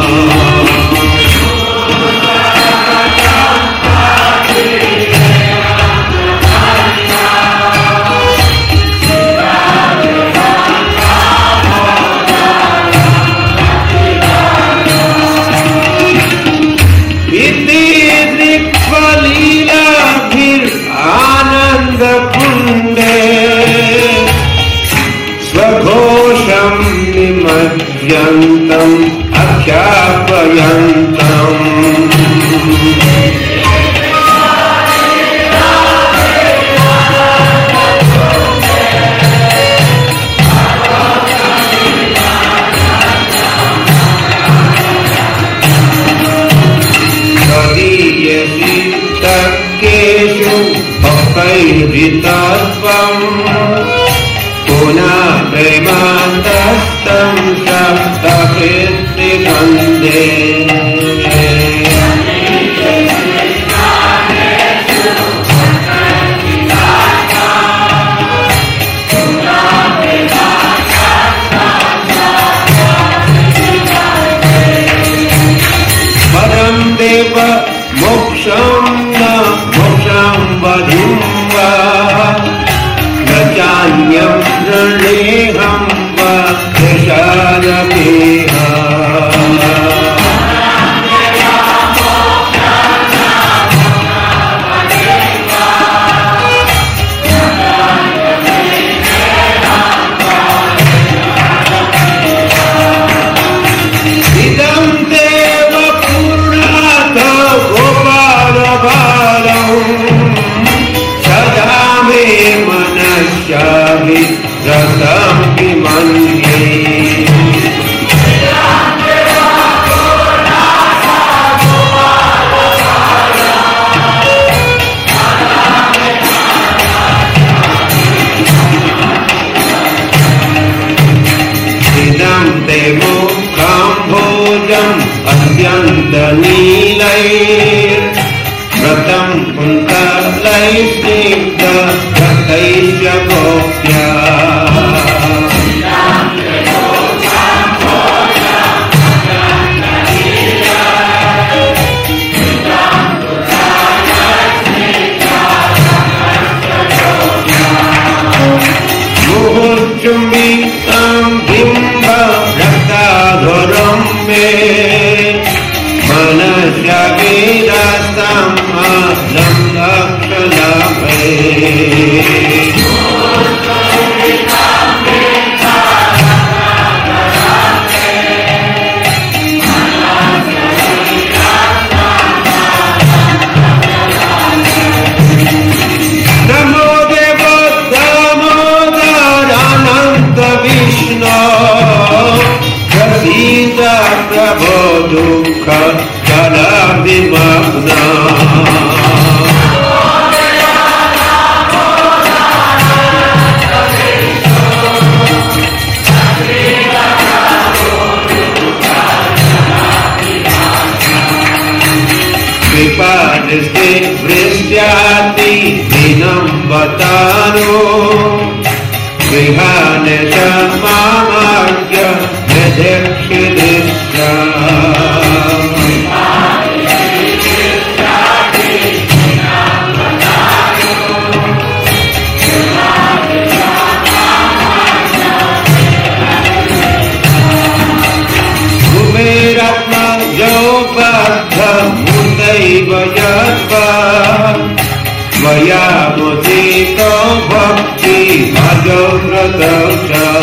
स्वघोषं निमज्जन्तम् अख्यापयन्तम् तदीयसि तर्केषु भक्तैर्हितत्वम् पुनः प्रेमान्तस्तं सप्तकृत्तिवन्दे परं देव मोक्षं न मोक्षं वधूं वा जान्यं नृणेहं वा दशादपेह इदं देव पूर्णात् गोपालबालम् सदा मे मनश्चामि रसं विमन्ये इदं ते मुखाम्भोजम् अत्यन्तनीलैर्व्रतं कुन्तलैस्निग्धरसैश्च गोप्या मुहुर्चुम्बितं बिम्ब रक्ताधरं मे मनश्चविरस्तं आलं लक्षलभे नमो देव दामोदरानन्द विष्णु प्रसीद प्रभो दुःख जलविमग्ना Vatano Grihanesha Mamagya Vedekshidisha Kumeratma Jobadha Mundaiva Yadva Vaya Mudito Bhakti Bhajavratacha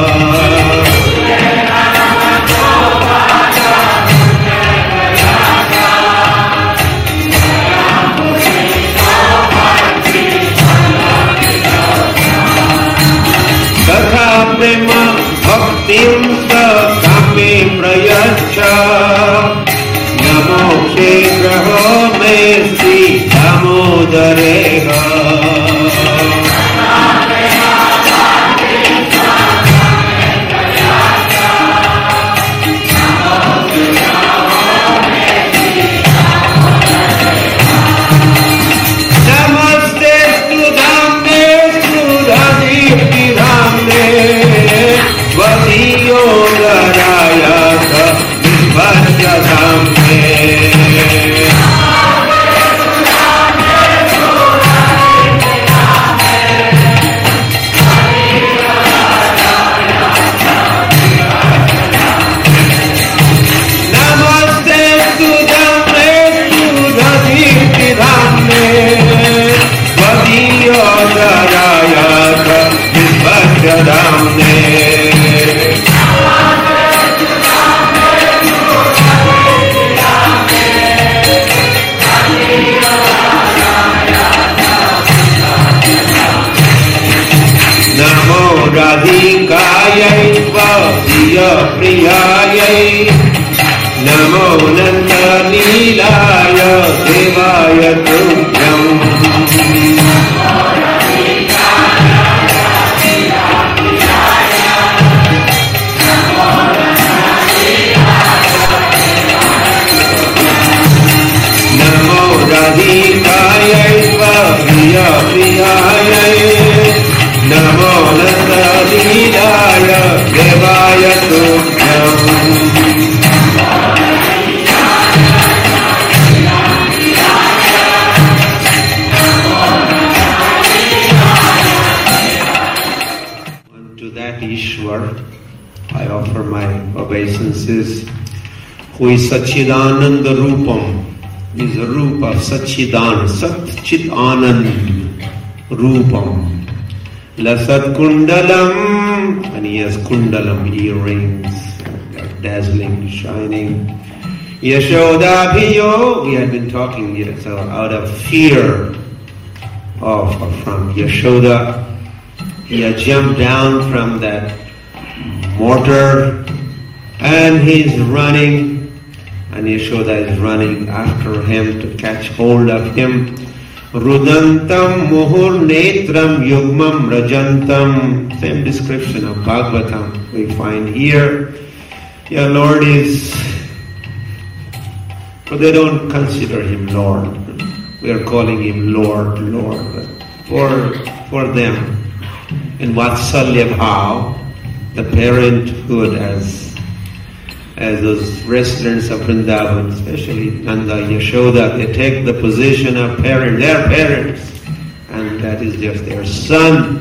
Tatha Prema Bhaktim Sa Kame Prayacha Namo Shegraho Mesi Damodareha Namaste Sudhamne Sudhadipti Dhamne Vadiyo Garayata Vishvasya Dhamne Namo Radhikayai Vasiya Priyayai Namo Nanda Leelaya Devaya Tubhyam Namo Radhikayai Vasiya Priyayai Namo Nanda Leelaya Devaya Tubhyam Unto that Ishwar I offer my obeisances, who is Satchidananda Rupam, is a Rupa Satchidan, Satchidanand Rupam. Lasat Kundalam, and he has Kundalam earrings, dazzling, shining. Yashodabhiyo, we had been talking here, so out of fear of from Yashoda, he had jumped down from that mortar and he's running, and Yashoda is running after him to catch hold of him. Rudantam muhur netram yugmam rajantam. Same description of Bhagavatam we find here. Your Lord is, but they don't consider him Lord. We are calling him Lord, Lord. But for, for them, in Vatsalya Bhav, the parenthood as as those residents of Vrindavan, especially Nanda, Yashoda, they take the position of parent, their parents, and that is just their son.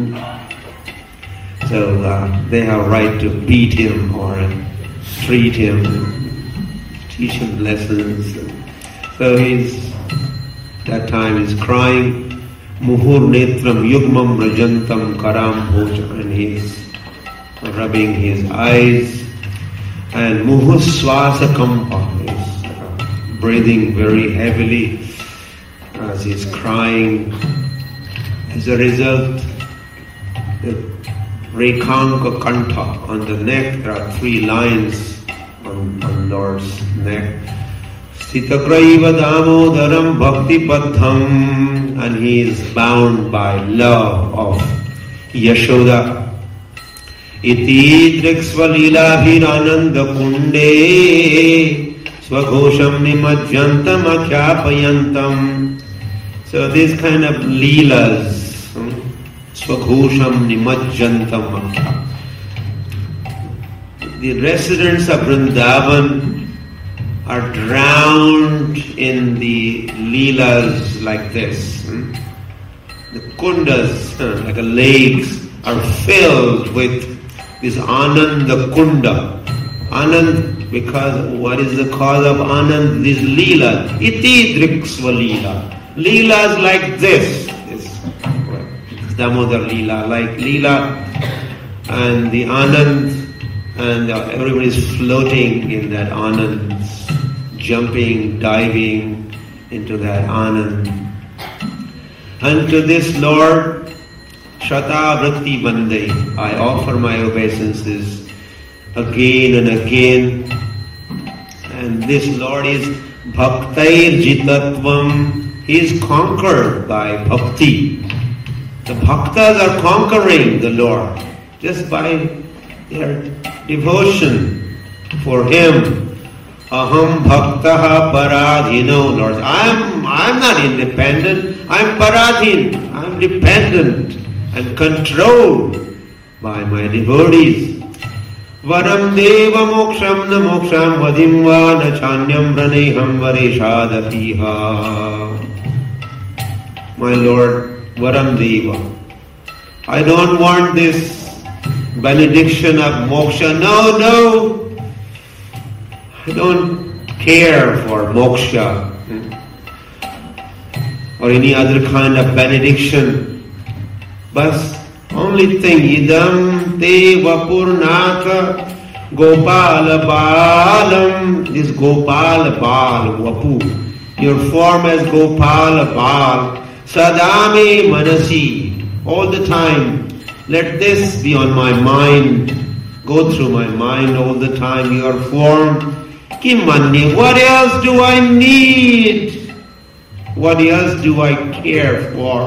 So uh, they have right to beat him or treat him, teach him lessons. So he's, that time he's crying, Muhur netram yugmam rajantam karam bhoja, and he's rubbing his eyes. And muhuswasa kampa is breathing very heavily as he's crying. As a result, the Rekanka Kanta on the neck, there are three lines on, on Lord's neck. Sitakraiva damodaram bhakti patham, and he is bound by love of Yashoda. Iti driksvalilabhirananda kunde svaghosham nimajyantam akhyapayantam. So these kind of leelas, swaghosham nimajjantam. The residents of Vrindavan are drowned in the leelas like this. The kundas, like a lakes, are filled with this Ananda Kunda. Anand, because what is the cause of Anand? This Leela. Iti driksva Leela. Leela is like this. This Damodar Leela, like Leela, and the Anand, and everybody is floating in that Anand, jumping, diving into that Anand. And to this Lord, Shata Vritti Bande, I offer my obeisances again and again. And this Lord is Bhaktair Jitatvam. He is conquered by bhakti. The bhaktas are conquering the Lord just by their devotion for Him. Aham bhaktaha paradhino, Lord. I'm, I'm not independent. I'm paradhin. I'm dependent and controlled by my devotees. Varam deva moksham na moksham vadim va na chanyam praneham vareshadapiha. My Lord, Varam deva. I don't want this benediction of moksha. No, no. I don't care for moksha or any other kind of benediction. But only thing, idam te vapurnaka gopala balam, this gopala bal, vapu. Your form as gopala bal, sadame manasi, all the time. Let this be on my mind, go through my mind all the time, your form. Kimani, what else do I need? What else do I care for?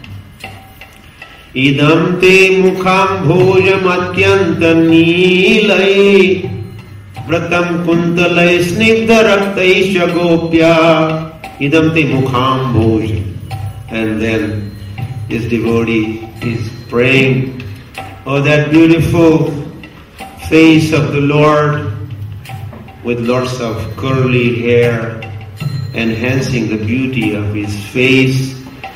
Idam te mukham bhojam atyanta nilai vratam kuntalai snigdha raktaisha gopya. Idam te mukham bhojam. And then this devotee is praying, oh, that beautiful face of the Lord with lots of curly hair, enhancing the beauty of His face.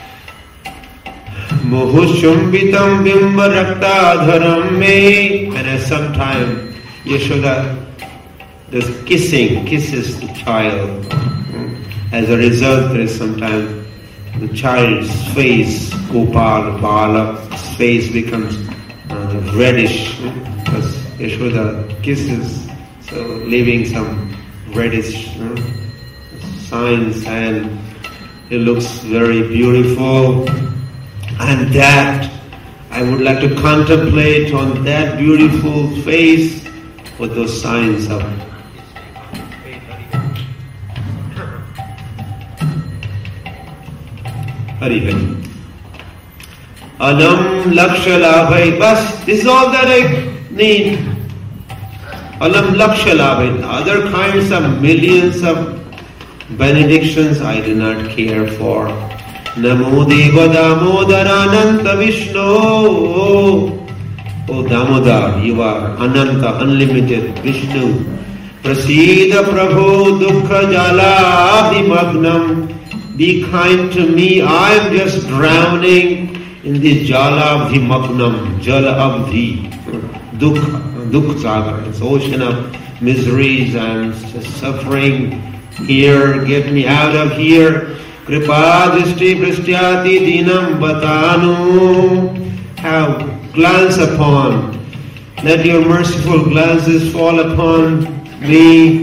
Muhushumbitam bimba raktadharam me. And at some time, Yashoda does kissing, kisses the child. As a result, there is sometimes the child's face, Gopal, Bala's face becomes uh, reddish because Yashoda kisses, so leaving some reddish uh, signs, and it looks very beautiful. And that, I would like to contemplate on that beautiful face with those signs of Hari Hari. Alam laksha labhai. Bas, this is all that I need. Alam laksha labhai. Other kinds of millions of benedictions I do not care for. Namo Deva Damodara Ananta Vishnu. Oh Damodar, you are Ananta, unlimited Vishnu. Prasida Prabhu Dukkha Jala Abhimagnam. Be kind to me, I am just drowning in the Jala Abhimagnam, Jala Abhi, Dukkha, Dukkha Sagar, this ocean of miseries. I am just suffering here, get me out of here. Kripa Drishti Prishtyati Dinam Batanu. Have glance upon, let your merciful glances fall upon me.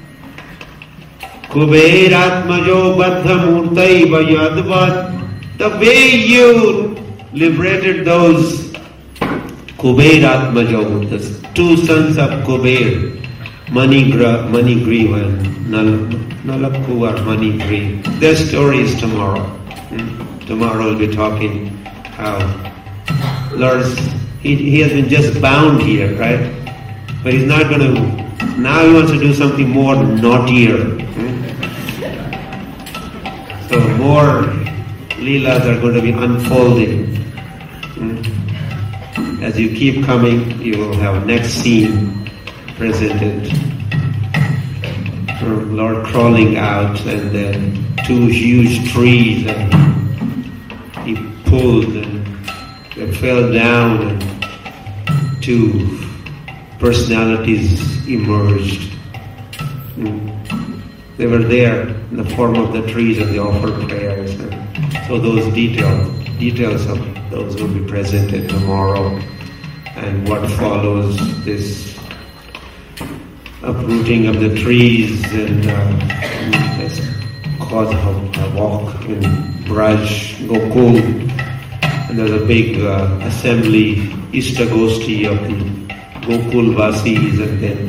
Kuberatmajo Baddha Murtai Vayadvat. The way you liberated those Kuberatmajo, the two sons of Kuber, Manigra, Manigriva and Nalakku or Manigriva. Their story is tomorrow. Tomorrow we'll be talking how Lord, he, he has been just bound here, right? But he's not going to, now he wants to do something more naughtier. So more Leelas are going to be unfolding. As you keep coming, you will have next scene presented. Lord crawling out, and then two huge trees that he pulled and they fell down, and two personalities emerged. They were there in the form of the trees, and they offered prayers. And so those details, details of those will be presented tomorrow. And what follows this uprooting of the trees and uh, this cause of a walk in Braj, Gokul. And there's a big uh, assembly, Ishtagosti of the Gokul Vasis, and then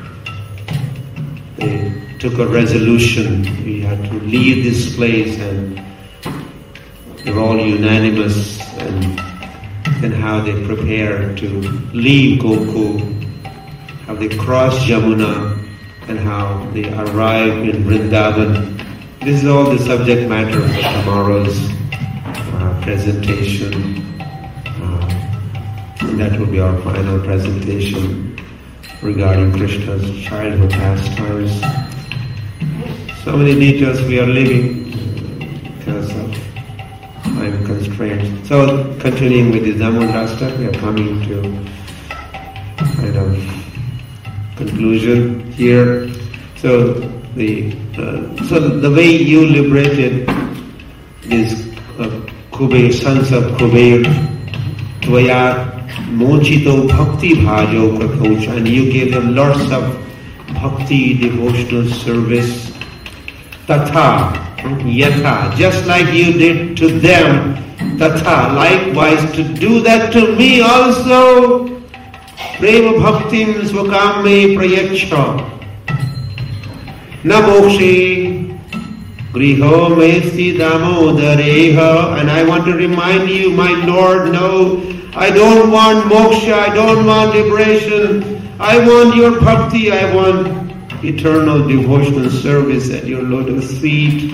they, they took a resolution. We had to leave this place, and they were all unanimous, and then how they prepared to leave Gokul, how they crossed Yamuna, and how they arrived in Vrindavan. This is all the subject matter for tomorrow's uh, presentation. Uh, and that will be our final presentation regarding Krishna's childhood pastimes. So many details we are leaving because of time constraints. So continuing with the Damodarasta, we are coming to kind of conclusion here. So the uh, so the way you liberated these uh, Kuber, sons of Kuber, Tvaya Mochito Bhakti Bhajo Prakoch, and you gave them lots of bhakti, devotional service. Tatha, yatha, just like you did to them, tatha, likewise to do that to me also. Prema bhaktim svakame prayaksha. Na mokshe griho mesti damodareha. And I want to remind you, my Lord, no, I don't want moksha, I don't want liberation. I want your bhakti, I want eternal devotional service at your lotus feet.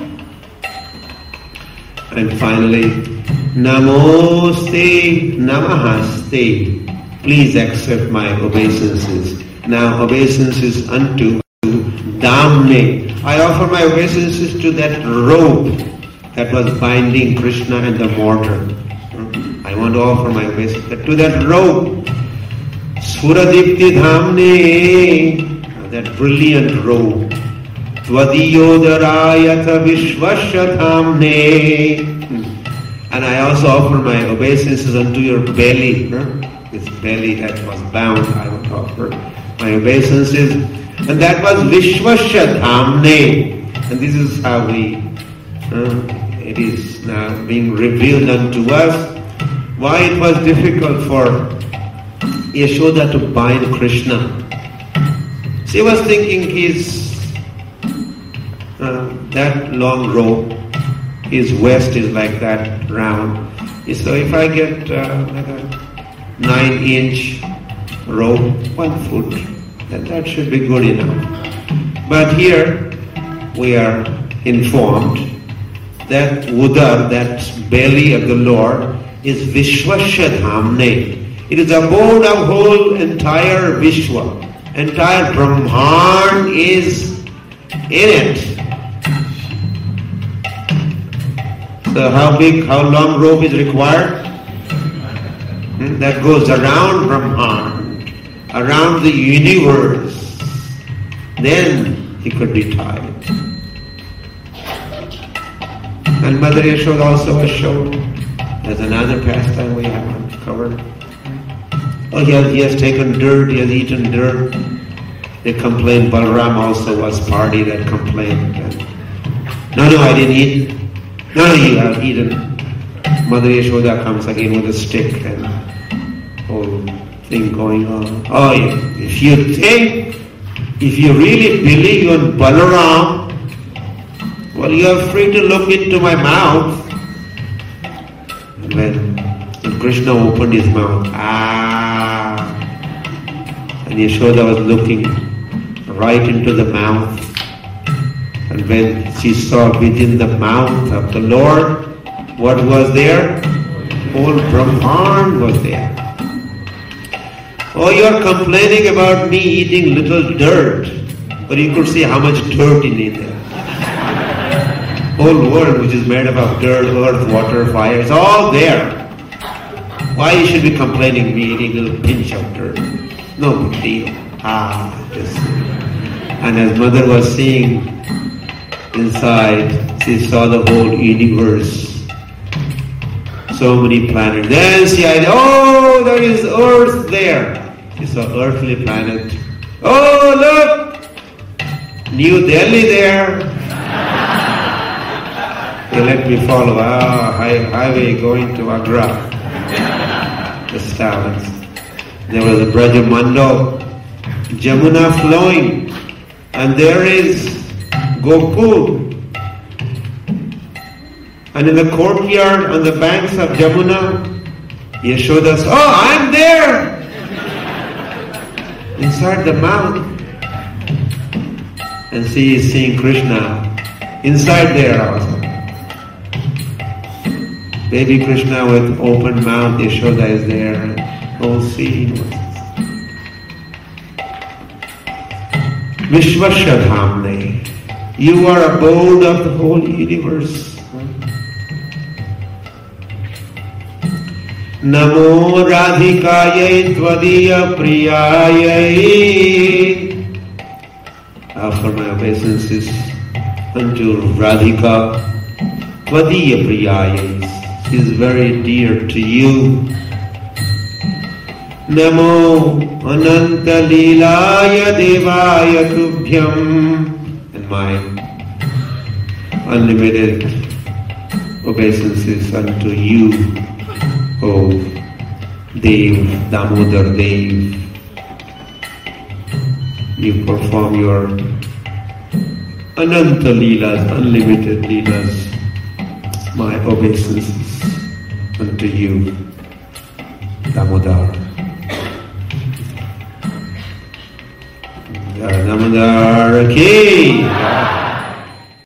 And finally, Namoste Namahaste. Please accept my obeisances. Now obeisances unto Damne. I offer my obeisances to that rope that was binding Krishna and the mortar. I want to offer my obeisances to that rope. Suradipti Dhamne, that brilliant robe. Tvadiyodarayata Vishvasya Dhamne. And I also offer my obeisances unto your belly. This belly that was bound, I would offer my obeisances. And that was Vishvasya Dhamne. And this is how we, uh, it is now being revealed unto us. Why it was difficult for Yashoda to bind Krishna. She was thinking his, uh, that long rope, his waist is like that round. So if I get uh, like a nine inch rope, one foot, then that should be good enough. But here we are informed that Udar, that belly of the Lord, is Vishvasya Dhamne. It is abode of whole entire Vishwa. Entire Brahman is in it. So how big, how long rope is required? Hmm? That goes around Brahman, around the universe. Then he could be tied. And Mother Yashoda also was shown. There's another pastime we haven't covered. Oh, he has, he has taken dirt, he has eaten dirt. They complained, Balaram also was party that complained. And, no, no, I didn't eat. No, no, you have eaten. Mother Yashoda comes again with a stick and whole thing going on. Oh, if you think, if you really believe in Balaram, well, you are free to look into my mouth. And when, when Krishna opened his mouth, ah, and Yashoda was looking right into the mouth. And when she saw within the mouth of the Lord, What was there? Whole Brahman was there. Oh, you're complaining about me eating little dirt, but you could see how much dirt in it there. Whole world which is made up of dirt, earth, water, fire, it's all there. Why you should be complaining me eating a little pinch of dirt? No big deal. Ah, just. And as mother was seeing inside, she saw the whole universe. So many planets. Then she had, oh, there is Earth there. She saw earthly planet. Oh, look! New Delhi there. They let me follow. Ah, high, highway going to Agra. The stars. There was a Brajamando, Jamuna flowing. And there is Gokul. And in the courtyard on the banks of Jamuna, Yashoda says, oh, I'm there! Inside the mouth. And she is seeing Krishna inside there also. Baby Krishna with open mouth, Yashoda is there, and whole scene was Vishvashadhamne. You are abode of the whole universe. Namo Radhikayai Tvadiya Priyayai. I offer my obeisances unto Radhika Tvadiya Priyayai. She is very dear to you. Namo Ananta Leelaya Devaya Tubhyam. And my unlimited obeisances unto you, O Dev, Damodar Dev. You perform your Ananta Leelas, unlimited Leelas. My obeisances unto you, Damodar. Damodar ki